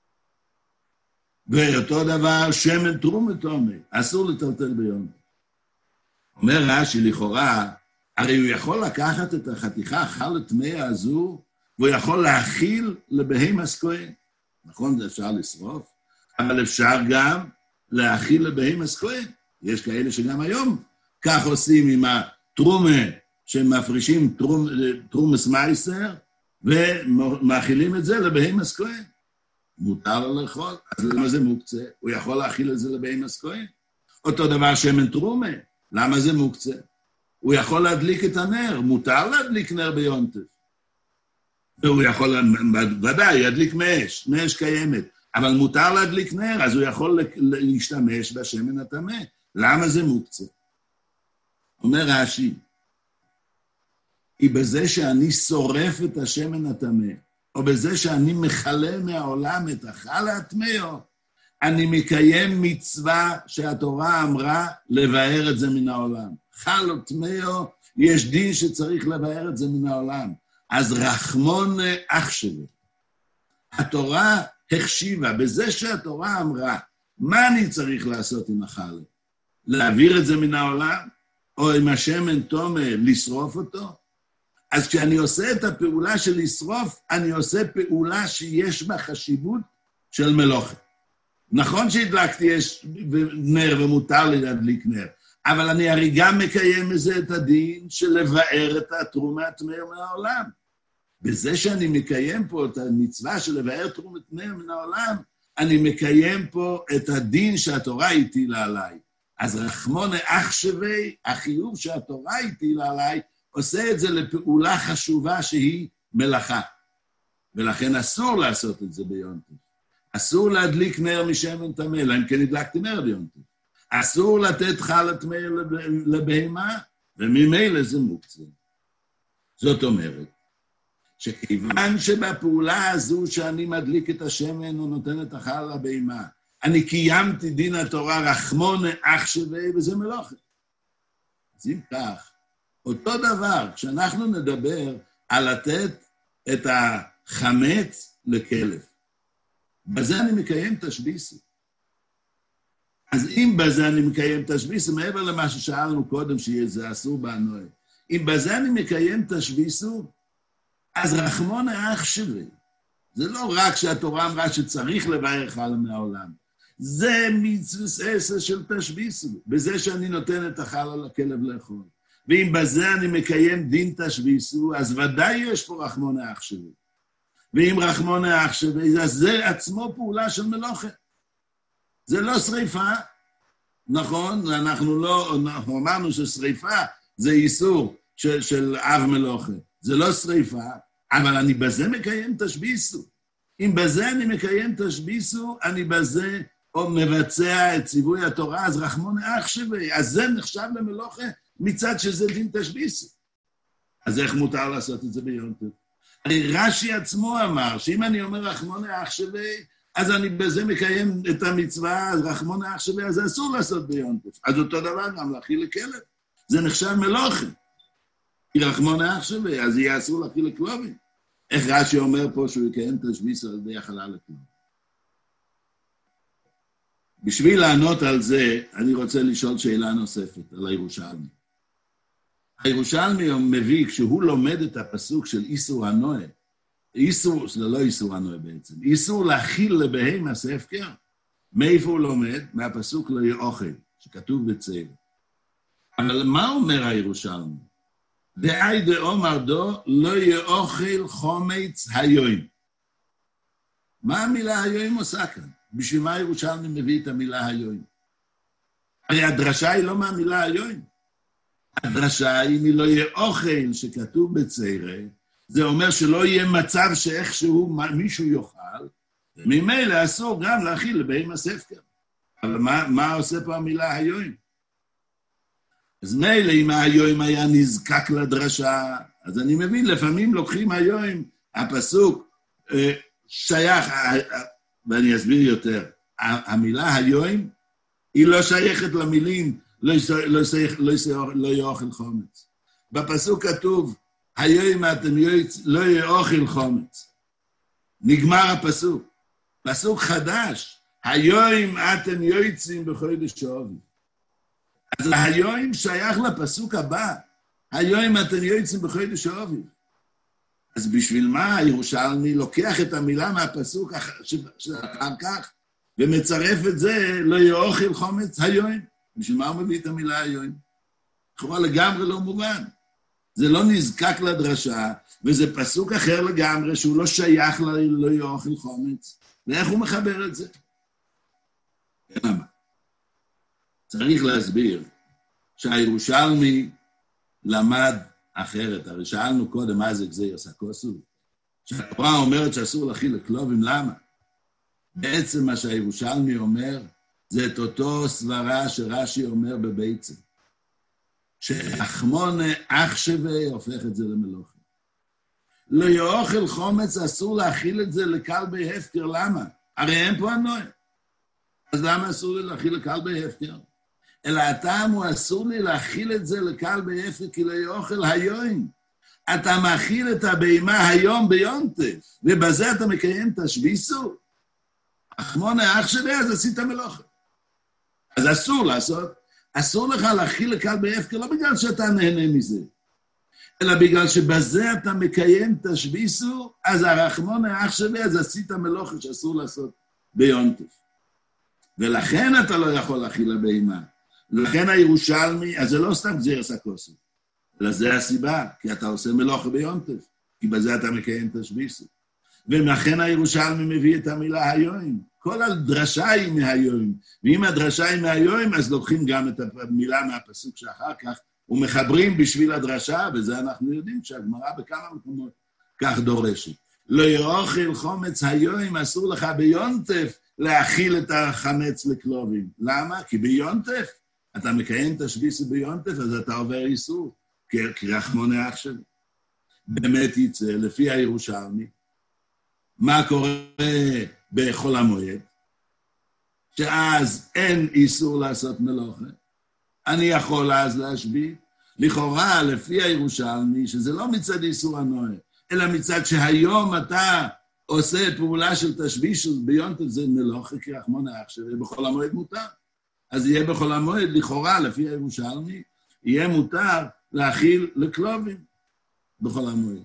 ואותו דבר, שמן תרומו תומי, אסור לטלטל ביונטף. אומר רש"י לכאורה, הרי הוא יכול לקחת את החתיכה חלה טמאה הזו, והוא יכול להכיל לבהמס כהן. נכון, זה אפשר לשרוף, אבל אפשר גם להכיל לבהמס כהן. יש כאלה שגם היום כך עושים עם התרומה, שמפרישים טרומ, טרומס מייסר, ומאכילים את זה לבהמס כהן. מותר לו לאכול, אז למה זה מוקצה? הוא יכול להכיל את זה לבהמס כהן. אותו דבר שמן תרומה, למה זה מוקצה? הוא יכול להדליק את הנר, מותר להדליק נר ביונטף. והוא יכול, ודאי, ידליק מאש, מאש קיימת, אבל מותר להדליק נר, אז הוא יכול להשתמש בשמן הטמא. למה זה מוקצה? אומר רש"י, היא בזה שאני שורף את השמן הטמא, או בזה שאני מחלל מהעולם את החלה הטמאו, אני מקיים מצווה שהתורה אמרה לבאר את זה מן העולם. חלה טמאו, יש דין שצריך לבאר את זה מן העולם. אז רחמון אח שלי. התורה החשיבה, בזה שהתורה אמרה, מה אני צריך לעשות עם החלה? להעביר את זה מן העולם? או עם השמן תומה, לשרוף אותו? אז כשאני עושה את הפעולה של לשרוף, אני עושה פעולה שיש בה חשיבות של מלוכה. נכון שהדלקתי אש נר ומותר לי להדליק נר, אבל אני הרי גם מקיים מזה את הדין של לבאר את התרומה הטמאה מהעולם. בזה שאני מקיים פה את המצווה של לבאר תרומה הטמאה מן העולם, אני מקיים פה את הדין שהתורה הטילה עליי. אז רחמון אח שווה, החיוב שהתורה הטילה עליי, עושה את זה לפעולה חשובה שהיא מלאכה. ולכן אסור לעשות את זה ביונטף. אסור להדליק נר משמן טמא, להם כן הדלקתי נר ביונטף. אסור לתת חלה טמאה לבהמה, וממילא זה מוקצה. זאת אומרת, שכיוון שבפעולה הזו שאני מדליק את השמן ונותן את החלה לבהמה, אני קיימתי דין התורה רחמון אח שווה, וזה מלאכה. אז אם כך, אותו דבר, כשאנחנו נדבר על לתת את החמץ לכלב, בזה אני מקיים תשביסו. אז אם בזה אני מקיים תשביסו, מעבר למה ששאלנו קודם, שזה אסור בנועה, אם בזה אני מקיים תשביסו, אז רחמון האח שלי. זה לא רק שהתורה אמרה שצריך לבאר חלה מהעולם, זה מצווה של תשביסו, בזה שאני נותן את החלה לכלב לאכול. ואם בזה אני מקיים דין תשביסו, אז ודאי יש פה רחמון האח שלי. ואם רחמון האח שלי, אז זה עצמו פעולה של מלוכה. זה לא שריפה, נכון? אנחנו לא, אנחנו אמרנו ששריפה זה איסור של, של אב מלוכה. זה לא שריפה, אבל אני בזה מקיים תשביסו. אם בזה אני מקיים תשביסו, אני בזה או מבצע את ציווי התורה, אז רחמון האח שלי, אז זה נחשב למלוכה מצד שזה דין תשביסו. אז איך מותר לעשות את זה ביונטף? הרי רש"י עצמו אמר, שאם אני אומר רחמון האח שלי, אז אני בזה מקיים את המצווה, אז רחמון האח שלי, אז זה אסור לעשות ביונטף. אז אותו דבר גם להכיל לכלב. זה נחשב מלוכה. כי רחמון האח שלי, אז יהיה אסור להכיל לכלובים. איך רש"י אומר פה שהוא יקיים תשביסו על ידי החלה לכלוב? בשביל לענות על זה, אני רוצה לשאול שאלה נוספת על הירושלמי. הירושלמי מביא, כשהוא לומד את הפסוק של איסור הנועה, איסור, זה לא איסור הנועה בעצם, איסור להכיל לבהמה הפקר. מאיפה הוא לומד? מהפסוק לא יאכל, שכתוב בצל. אבל מה אומר הירושלמי? דאי דאמר דו, לא יאכל חומץ היום. מה המילה היום עושה כאן? בשביל מה הירושלמי מביא את המילה היום? הרי הדרשה היא לא מהמילה היום. הדרשה היא מלא יהיה אוכל שכתוב בצעירה, זה אומר שלא יהיה מצב שאיכשהו מישהו יאכל, וממילא אסור גם להכיל לבהמה הפקר. אבל מה, מה עושה פה המילה היום? אז מילא אם היום היה נזקק לדרשה, אז אני מבין, לפעמים לוקחים היום, הפסוק אה, שייך, אה, ואני אסביר יותר, המילה היום היא לא שייכת למילים, לא, לא, לא, לא, לא יאכל חומץ. בפסוק כתוב, היום אתם יוצ... לא יאכל חומץ. נגמר הפסוק. פסוק חדש, היום אתם יוצאים בחודש האביב. אז היום שייך לפסוק הבא, היום אתם יוצאים בחודש האביב. אז בשביל מה הירושלמי לוקח את המילה מהפסוק שאחר כך, ומצרף את זה, לא יאכל חומץ היום? בשביל מה הוא מביא את המילה היום? לכאורה לגמרי לא מובן. זה לא נזקק לדרשה, וזה פסוק אחר לגמרי, שהוא לא שייך לא יאכל חומץ. ואיך הוא מחבר את זה? למה? צריך להסביר שהירושלמי למד אחרת. הרי שאלנו קודם מה זה גזיר סקוסו. שהתורה אומרת שאסור להאכיל לכלובים, למה? בעצם מה שהירושלמי אומר, זה את אותו סברה שרש"י אומר בביצה. שרחמונה אח שווה הופך את זה למלוכה. לא יאכל חומץ, אסור להאכיל את זה לכלבי הפקר, למה? הרי אין פה הנועה. אז למה אסור לי להאכיל לכלבי הפקר? אלא הטעם הוא אסור לי להאכיל את זה לכלבי הפקר, כי לא יאכל היום. אתה מאכיל את הבהמה היום ביונטף, ובזה אתה מקיים את השביסו. רחמונה אח שווה, אז עשית מלוכה. אז אסור לעשות. אסור לך להאכיל לכלבי הפקר, לא בגלל שאתה נהנה מזה, אלא בגלל שבזה אתה מקיים את השביסו, אז הרחמונה אח שווה, אז עשית מלוכה שאסור לעשות ביונטף. ולכן אתה לא יכול להאכיל לבהמה. לכן הירושלמי, אז זה לא סתם גזיר סקוסו, אלא זה הסיבה, כי אתה עושה מלוכה ביונטף, כי בזה אתה מקיים את השביסו. ולכן הירושלמי מביא את המילה היום. כל הדרשה היא מהיום. ואם הדרשה היא מהיום, אז לוקחים גם את המילה מהפסוק שאחר כך, ומחברים בשביל הדרשה, וזה אנחנו יודעים שהגמרא בכמה מקומות כך דורשת. לא יאכל חומץ היום, אסור לך ביונטף להאכיל את החמץ לכלובים. למה? כי ביונטף, אתה מקיים את השביסו ביונטף, אז אתה עובר איסור, כי רחמונה אח שלי. באמת יצא, לפי הירושלמי, מה קורה בחול המועד? שאז אין איסור לעשות מלוכה. אני יכול אז להשבית. לכאורה, לפי הירושלמי, שזה לא מצד איסור הנועה, אלא מצד שהיום אתה עושה פעולה של תשביש ביונטף, זה מלוכה, כי רחמונה אח שלי, בחול המועד מותר. אז יהיה בחול המועד, לכאורה, לפי הירושלמי, יהיה מותר להאכיל לכלובים בחול המועד.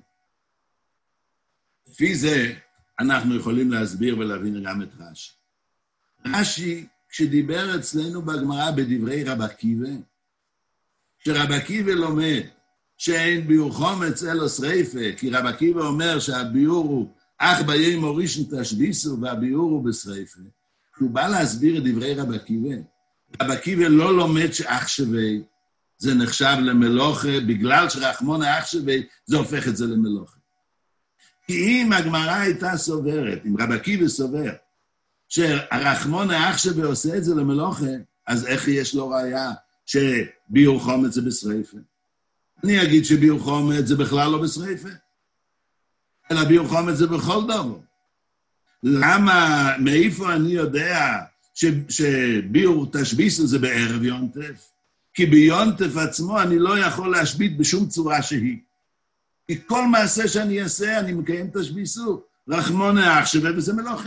לפי זה, אנחנו יכולים להסביר ולהבין גם את רש"י. רש"י, כשדיבר אצלנו בגמרא בדברי רב עקיבא, שרב עקיבא לומד שאין ביור חומץ אלא שריפה, כי רב עקיבא אומר שהביור הוא אך ביום הראשון תשביסו, והביור הוא בשריפה. כשהוא בא להסביר את דברי רב עקיבא, רב עקיבא לא לומד שאח שווה, זה נחשב למלוכה, בגלל שרחמונה אח שווה, זה הופך את זה למלוכה. כי אם הגמרא הייתה סוברת, אם רב עקיבא סובר, שהרחמונה אח שווה עושה את זה למלוכה, אז איך יש לו ראיה שביור חומץ זה בשריפה? אני אגיד שביור חומץ זה בכלל לא בשריפה, אלא ביור חומץ זה בכל דבר. למה, מאיפה אני יודע ש, שביור תשביסו זה בערב יונטף? כי ביונטף עצמו אני לא יכול להשבית בשום צורה שהיא. כי כל מעשה שאני אעשה, אני מקיים תשביסו. רחמונה אח שווה וזה מלוכה.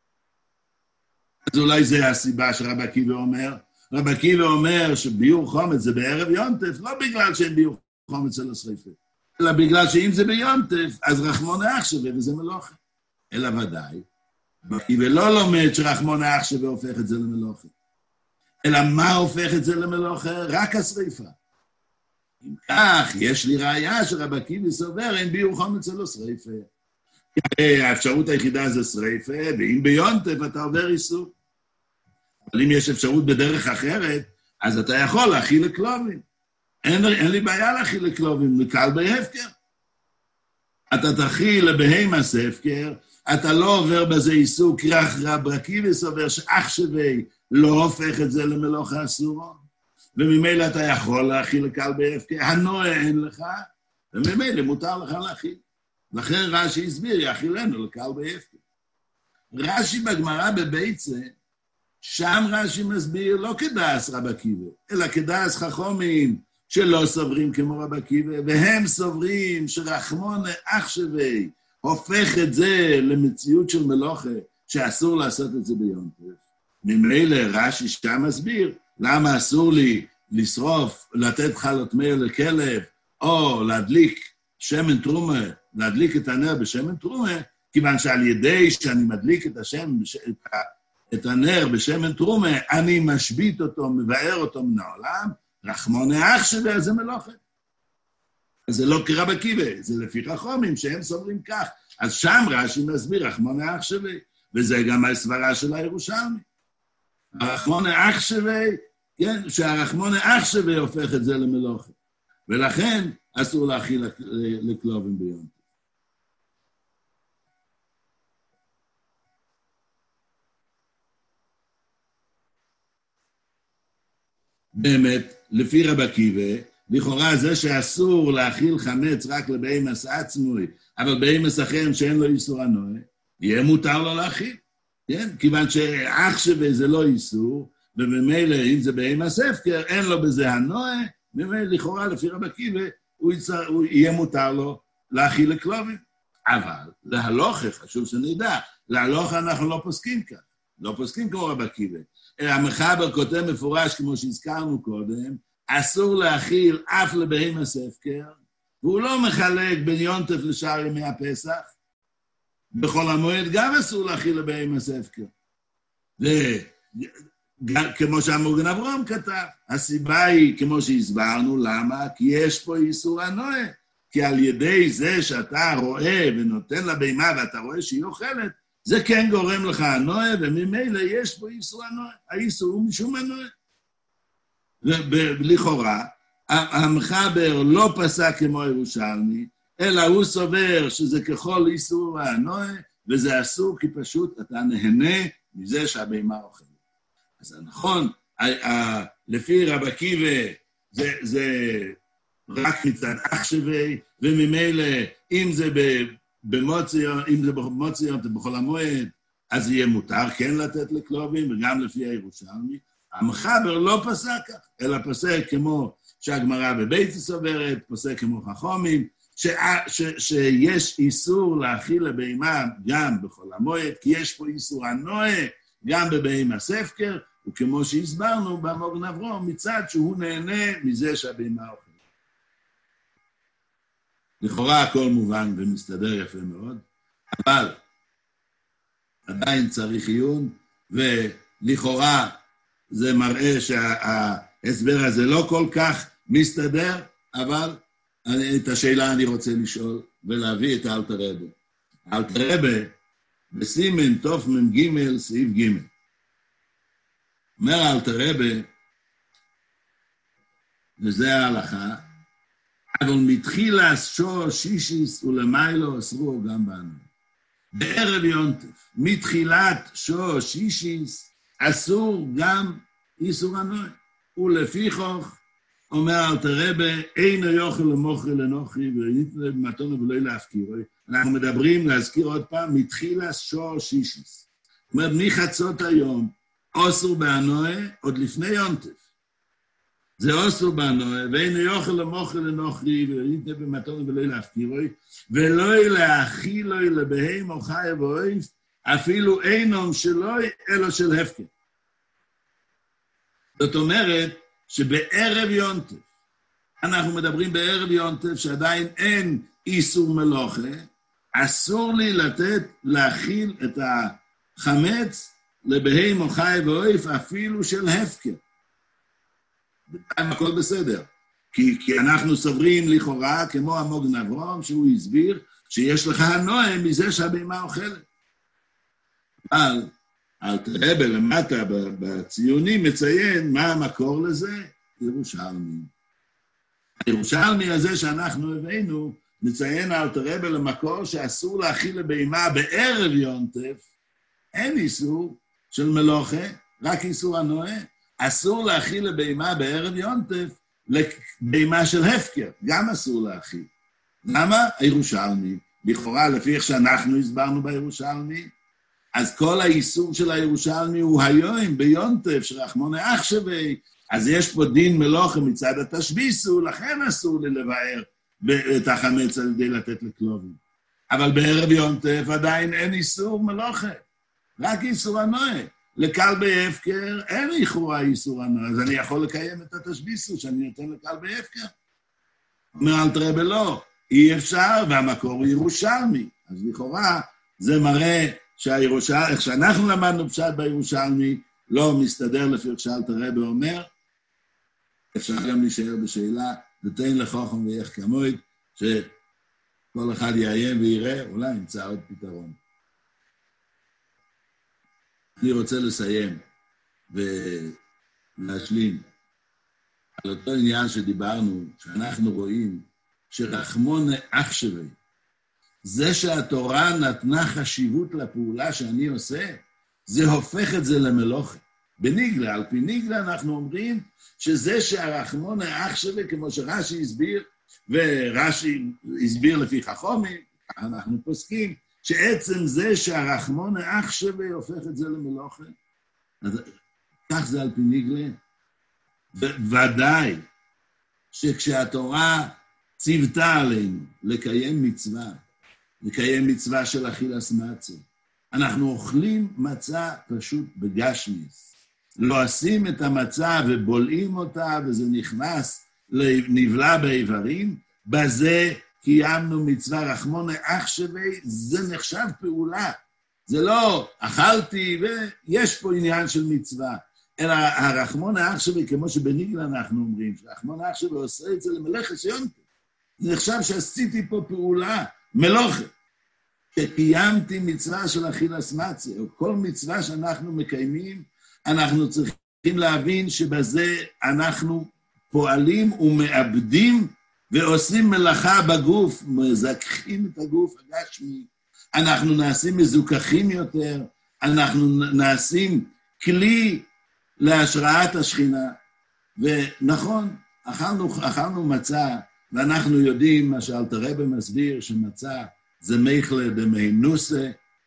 אז אולי זה הסיבה שרב עקיבא אומר. רב עקיבא אומר שביור חומץ זה בערב יונטף, לא בגלל שאין ביור חומץ על השריפה, אלא בגלל שאם זה ביונטף, אז רחמונה אח שווה וזה מלוכה. אלא ודאי, רב עקיבא לא לומד שרחמונה אח שווה הופך את זה למלוכה. אלא מה הופך את זה למלוכה? רק השריפה. אם כך, יש לי ראיה שרב עקיבא סובר, אין ביור חומץ על השריפה. האפשרות היחידה זה שריפה, ואם ביונטף אתה עובר איסור. אבל אם יש אפשרות בדרך אחרת, אז אתה יכול להאכיל לכלובים. אין, אין לי בעיה להאכיל לכלובים, לכלבי הפקר. אתה תאכיל לבהמה הפקר, אתה לא עובר בזה איסור, כי רב עקיבא סובר שאח שווה לא הופך את זה למלוכה אסורו, וממילא אתה יכול להאכיל לכלבי הפקר, הנועה אין לך, וממילא מותר לך להאכיל. לכן רש"י הסביר, יאכילנו לכלבי הפקר. רש"י בגמרא בביצה, שם רש"י מסביר לא כדאס רב עקיבא, אלא כדאס חכמים שלא סוברים כמו רב עקיבא, והם סוברים שרחמון אח שווה הופך את זה למציאות של מלוכה, שאסור לעשות את זה ביום טוב. ממילא רש"י שם מסביר, למה אסור לי לשרוף, לתת חלות מאיר לכלב, או להדליק שמן תרומה, להדליק את הנר בשמן תרומה, כיוון שעל ידי שאני מדליק את השם, את, את הנר בשמן תרומה, אני משבית אותו, מבאר אותו מן העולם, רחמון אח שווה, זה מלוכה. אז זה לא כרב עקיבא, זה לפי חכמים שהם סוברים כך. אז שם רש"י מסביר, רחמון אח שווה, וזה גם הסברה של הירושלמי. הרחמון אח שווה, כן, שהרחמון אח שווה הופך את זה למלוכה. ולכן אסור להאכיל לכלובים ביום. באמת, לפי רב עקיבא, לכאורה זה שאסור להאכיל חמץ רק לבהמס עצמוי, אבל בהמס אחר שאין לו איסור הנועה, יהיה מותר לו להאכיל, כן? כיוון שאח שווה זה לא איסור, ובמילא אם זה בהמס הפקר, אין לו בזה הנועה, ממילא לכאורה לפי רב עקיבא, הוא, יצר, הוא יהיה מותר לו להאכיל לכלובים. אבל להלוכה, חשוב שנדע, להלוכה אנחנו לא פוסקים כאן, לא פוסקים כמו רב עקיבא. המחבר כותב מפורש, כמו שהזכרנו קודם, אסור להאכיל אף לבהמס הפקר, והוא לא מחלק בין יונטף לשאר ימי הפסח, בכל המועד גם אסור להאכיל לבהמס הפקר. וכמו שהמוגן אברהם כתב, הסיבה היא, כמו שהסברנו, למה? כי יש פה איסור הנועה, כי על ידי זה שאתה רואה ונותן לבהמה ואתה רואה שהיא אוכלת, זה כן גורם לך הנועה, וממילא יש פה איסור הנועה. האיסור הוא משום הנועה. ולכאורה, המחבר לא פסק כמו ירושלמי, אלא הוא סובר שזה ככל איסור הנועה, וזה אסור כי פשוט אתה נהנה מזה שהבהמה אוכלת. אז זה נכון, לפי רב עקיבא, זה, זה רק מצד אח שווה, וממילא אם זה ב... במוציון, אם זה במוציון, זה בכל המועד, אז יהיה מותר כן לתת לכלובים, וגם לפי הירושלמי. המחבר לא פסק כך, אלא פסק כמו שהגמרא בביצה סוברת, פסק כמו חכמים, ש, ש, שיש איסור להאכיל לבהמה גם בכל המועד, כי יש פה איסור הנועה, גם בבהמס הפקר, וכמו שהסברנו במוגן אברהם, מצד שהוא נהנה מזה שהבהמה אוכלת. לכאורה הכל מובן ומסתדר יפה מאוד, אבל עדיין צריך עיון, ולכאורה זה מראה שההסבר הזה לא כל כך מסתדר, אבל אני, את השאלה אני רוצה לשאול ולהביא את האלטר רבי. האלטר רבי בסימן תוף מ"ג סעיף ג' אומר האלטר רבי, וזה ההלכה, אבל מתחילה שור שישיס ולמיילו אסרו גם בנו. בערב יונטף, מתחילת שור שישיס אסור גם איסור הנועה. ולפיכך אומר אלתר רבי, אינו יוכל למוכר לנוכרי וניתן במתונה ולא להפקירו. אנחנו מדברים להזכיר עוד פעם, מתחילה שור שישיס. זאת אומרת, מחצות היום, אסור בהנועה עוד לפני יונטף. זה אוסר בנו, ואין יוכל למוכר לנוכרי, וניתן במתונה ולא להפקירו, ולא להאכילו לבהמה חי ואוהב, אפילו אינם שלו, אלא של הפקר. זאת אומרת, שבערב יונטף, אנחנו מדברים בערב יונטף, שעדיין אין איסור מלוכה, אסור לי לתת, להאכיל את החמץ, לבהמה חי ואוהב, אפילו של הפקר. בינתיים הכל בסדר, כי, כי אנחנו סוברים לכאורה, כמו המוגן אברהם, שהוא הסביר, שיש לך הנועה מזה שהבהמה אוכלת. אבל, אלתר רבי למטה בציונים מציין מה המקור לזה? ירושלמי. הירושלמי הזה שאנחנו הבאנו, מציין אלתר רבי למקור שאסור להאכיל לבהמה בערב יונטף, אין איסור של מלוכה, רק איסור הנועה. אסור להאכיל לבהמה בערב יונטף, לבהמה של הפקר, גם אסור להאכיל. למה? הירושלמי. לכאורה, לפי איך שאנחנו הסברנו בירושלמי, אז כל האיסור של הירושלמי הוא היום, ביונטף, שרחמוני אח שווה, אז יש פה דין מלוכה מצד התשביסו, לכן אסור לי לבאר את החמץ על ידי לתת לכלובים. אבל בערב יונטף עדיין אין איסור מלוכה, רק איסור הנועה. לכלבי הפקר אין לכאורה איסור הנועה, אז אני יכול לקיים את התשביסו שאני נותן לכלבי הפקר. אומר אל תראה בלא, אי אפשר, והמקור הוא ירושלמי. אז לכאורה זה מראה שהירושלמי, איך שאנחנו למדנו פשט בירושלמי, לא מסתדר לפי איך שאל תראה ואומר, אפשר גם להישאר בשאלה, ותן לחוכם ואיך כמוית, שכל אחד יעיין ויראה, אולי נמצא עוד פתרון. אני רוצה לסיים ולהשלים על אותו עניין שדיברנו, שאנחנו רואים שרחמון אח שווה, זה שהתורה נתנה חשיבות לפעולה שאני עושה, זה הופך את זה למלוכה. בניגלה, על פי ניגלה אנחנו אומרים שזה שהרחמון האח שווה, כמו שרש"י הסביר, ורש"י הסביר לפי חכמים, אנחנו פוסקים, שעצם זה שהרחמון האח שווה הופך את זה למלוכה. אז כך זה על פי ניגלה. ודאי שכשהתורה ציוותה עלינו לקיים מצווה, לקיים מצווה של אכילת מצה, אנחנו אוכלים מצה פשוט בגשמיס. לועשים את המצה ובולעים אותה, וזה נכנס, נבלע באיברים, בזה קיימנו מצווה רחמון אח שווה, זה נחשב פעולה. זה לא אכלתי ויש פה עניין של מצווה, אלא הרחמון אח שווה, כמו שבניגלה אנחנו אומרים, שהרחמון אח שווה עושה את זה למלאכת יונטף. זה נחשב שעשיתי פה פעולה, מלוכה. שקיימתי מצווה של אכילת מצה, או כל מצווה שאנחנו מקיימים, אנחנו צריכים להבין שבזה אנחנו פועלים ומאבדים ועושים מלאכה בגוף, מזכחים את הגוף הגשמי, אנחנו נעשים מזוכחים יותר, אנחנו נעשים כלי להשראת השכינה. ונכון, אכלנו, אכלנו מצה, ואנחנו יודעים מה שאלתר רבי מסביר, שמצה זה מייכלה דמהינוסה,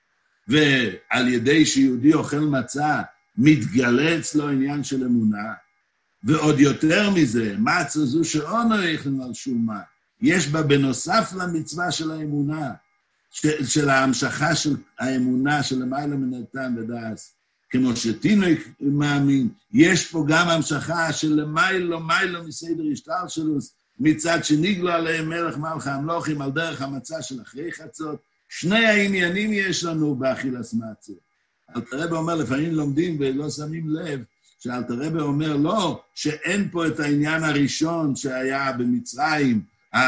ועל ידי שיהודי אוכל מצה, מתגלה אצלו עניין של אמונה, ועוד יותר מזה, מצה זו שאונו יחלנו על שומה, יש בה בנוסף למצווה של האמונה, של, של ההמשכה של האמונה, של למעלה מנתן ודעס, כמו שתינוק מאמין, יש פה גם המשכה של למיילו, מיילו מסדר השטר שלו, מצד שניגלו עליהם מלך מלך המלוכים על דרך המצה של אחרי חצות, שני העניינים יש לנו באכילת מצה. אלתר רבי אומר, לפעמים לומדים ולא שמים לב, שאלתר רבי אומר, לא, שאין פה את העניין הראשון שהיה במצרים,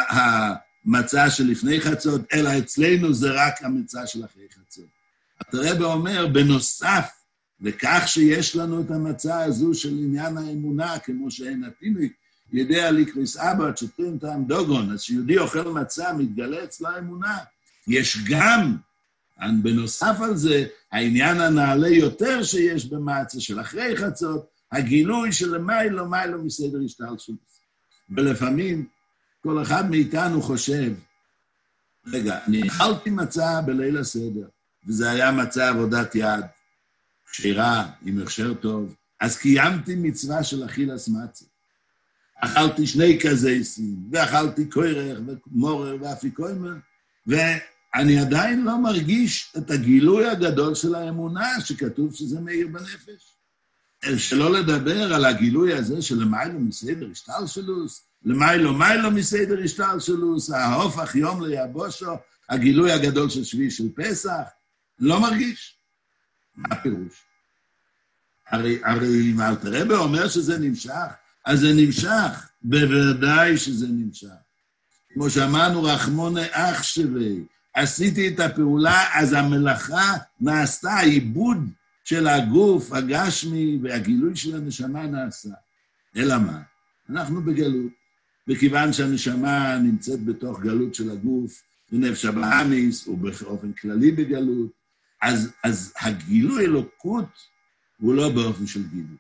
המצה שלפני חצות, אלא אצלנו זה רק המצה של אחרי חצות. אלתר רבי אומר, בנוסף לכך שיש לנו את המצה הזו של עניין האמונה, כמו שאין התינוק, יודע לקריס אבא, שתרים טעם דוגון, אז שיהודי אוכל מצה, מתגלה אצלה האמונה. יש גם, בנוסף על זה, העניין הנעלה יותר שיש במצה של אחרי חצות, הגילוי של מיילו, מיילו מסדר השתלשלות. ולפעמים, כל אחד מאיתנו חושב, רגע, אני אכלתי מצה בליל הסדר, וזה היה מצה עבודת יד, שירה, עם הכשר טוב, אז קיימתי מצווה של אכילת מצה. אכלתי שני כזייסים, ואכלתי קוירך ומורר ואפיקוימר, ואני עדיין לא מרגיש את הגילוי הגדול של האמונה, שכתוב שזה מאיר בנפש. שלא לדבר על הגילוי הזה של למיילו מסדר השתלשלוס, למיילו מיילו מסדר השתלשלוס, ההופך יום ליבושו, הגילוי הגדול של שביעי של פסח, לא מרגיש. מה הפירוש? הרי, הרי אם אלתר רבי אומר שזה נמשך, אז זה נמשך, בוודאי שזה נמשך. כמו שאמרנו, רחמון אח שווה, עשיתי את הפעולה, אז המלאכה נעשתה, העיבוד של הגוף, הגשמי והגילוי של הנשמה נעשה. אלא מה? אנחנו בגלות, וכיוון שהנשמה נמצאת בתוך גלות של הגוף, ונפש הבאמיס, ובאופן כללי בגלות, אז, אז הגילוי אלוקות הוא לא באופן של גילוי.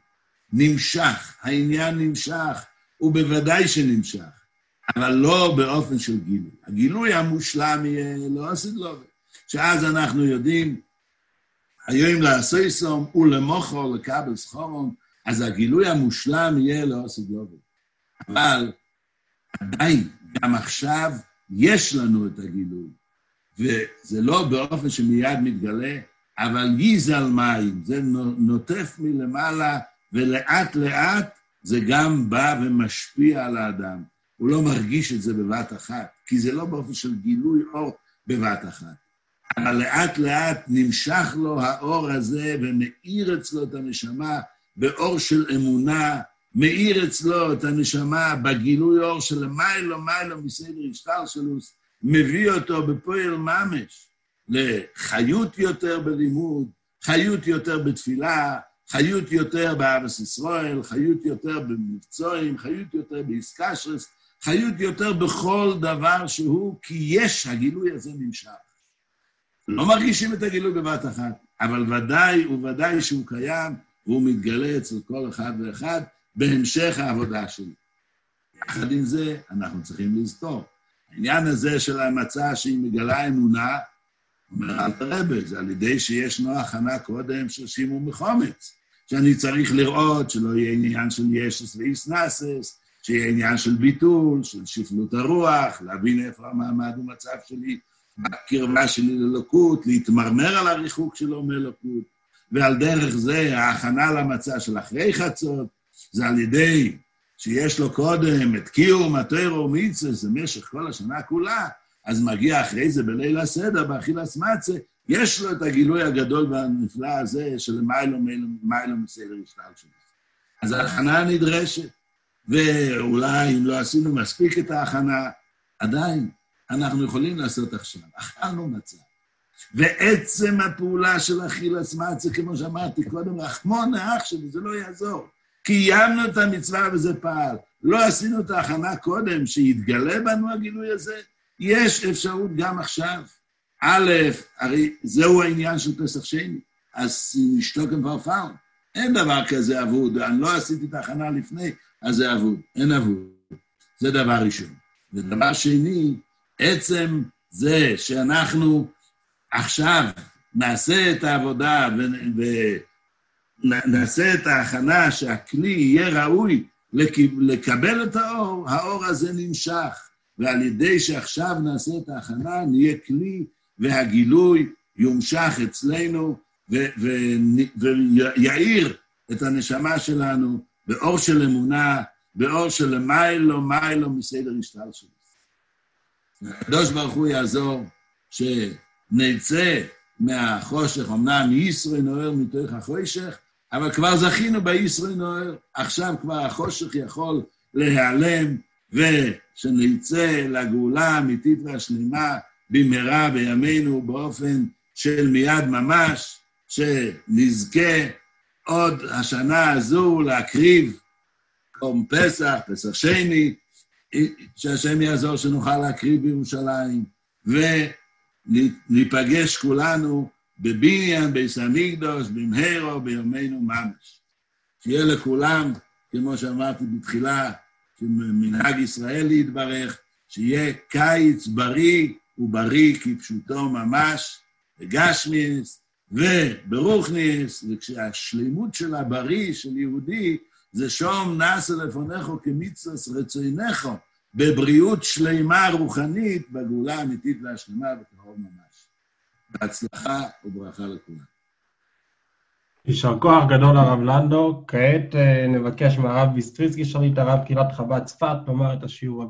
נמשך, העניין נמשך, הוא בוודאי שנמשך, אבל לא באופן של גילוי. הגילוי המושלם יהיה לא עשית לו, שאז אנחנו יודעים, היום לעשויסום ולמוחו לקבל סחורון, אז הגילוי המושלם יהיה לא עשית לו. אבל עדיין, גם עכשיו, יש לנו את הגילוי, וזה לא באופן שמיד מתגלה, אבל ייזל מים, זה נוטף מלמעלה, ולאט לאט זה גם בא ומשפיע על האדם. הוא לא מרגיש את זה בבת אחת, כי זה לא באופן של גילוי אור בבת אחת. אבל לאט לאט נמשך לו האור הזה, ומאיר אצלו את הנשמה באור של אמונה, מאיר אצלו את הנשמה בגילוי אור של מיילו מיילו מסדר השתלשלוס, מביא אותו בפועל ממש לחיות יותר בלימוד, חיות יותר בתפילה, חיות יותר באהבת ישראל, חיות יותר במבצועים, חיות יותר באיסקשרס, חיות יותר בכל דבר שהוא, כי יש, הגילוי הזה נמשך. לא מרגישים את הגילוי בבת אחת, אבל ודאי וודאי שהוא קיים, והוא מתגלה אצל כל אחד ואחד, בהמשך העבודה שלי. יחד עם זה, אנחנו צריכים לזכור. העניין הזה של המצע שהיא מגלה אמונה, אומר אל תרבה, זה על ידי שישנו הכנה קודם של שימור מחומץ, שאני צריך לראות שלא יהיה עניין של ישס ואיסנסס, שיהיה עניין של ביטול, של שפלות הרוח, להבין איפה המעמד ומצב שלי, בקרבה שלי ללוקות, להתמרמר על הריחוק שלו מלוקות, ועל דרך זה ההכנה למצע של אחרי חצות, זה על ידי שיש לו קודם את קיום, התוירו ומיצה, זה משך כל השנה כולה, אז מגיע אחרי זה בליל הסדר, באכילת מצה, יש לו את הגילוי הגדול והנפלא הזה של מיילו מיילו מסדר השתלשלוס. אז ההכנה נדרשת, ואולי אם לא עשינו מספיק את ההכנה, עדיין אנחנו יכולים לעשות עכשיו. אכלנו מצה. ועצם הפעולה של אכילת מצה, כמו שאמרתי קודם, רחמון האח שלי, זה לא יעזור. קיימנו את המצווה וזה פעל. לא עשינו את ההכנה קודם, שיתגלה בנו הגילוי הזה, יש אפשרות גם עכשיו. א', הרי זהו העניין של פסח שני, אז נשתוקם ורפאון. אין דבר כזה אבוד, אני לא עשיתי את ההכנה לפני, אז זה אבוד, אין אבוד. זה דבר ראשון. ודבר שני, עצם זה שאנחנו עכשיו נעשה את העבודה ונעשה את ההכנה שהכלי יהיה ראוי לקבל את האור, האור הזה נמשך. ועל ידי שעכשיו נעשה את ההכנה, נהיה כלי והגילוי יומשך אצלנו ויעיר את הנשמה שלנו באור של אמונה, באור של מיילו מיילו מסדר השתלשלוס. הקדוש ברוך הוא יעזור שנצא מהחושך, אמנם ישרי נוער מתוך החושך, אבל כבר זכינו בישרי נוער, עכשיו כבר החושך יכול להיעלם, ושנצא לגאולה האמיתית והשלימה במהרה בימינו באופן של מיד ממש, שנזכה עוד השנה הזו להקריב קום פסח, פסח שני, שהשם יעזור שנוכל להקריב בירושלים, וניפגש כולנו בבניין, בית המקדש, במהרה בימינו ממש. שיהיה לכולם, כמו שאמרתי בתחילה, שמנהג ישראל יתברך, שיהיה קיץ בריא ובריא כפשוטו ממש, בגשמיס וברוכניס, וכשהשלימות של הבריא של יהודי, זה שום נעשה לפונךו כמצווה רצונךו, בבריאות שלימה רוחנית, בגאולה האמיתית והשלימה בקרוב ממש. בהצלחה וברכה לכולם. יישר כוח גדול הרב לנדו. כעת נבקש מהרב ביסטריצקי שליט, הרב קהילת חב"ד צפת, לומר את השיעור הבא.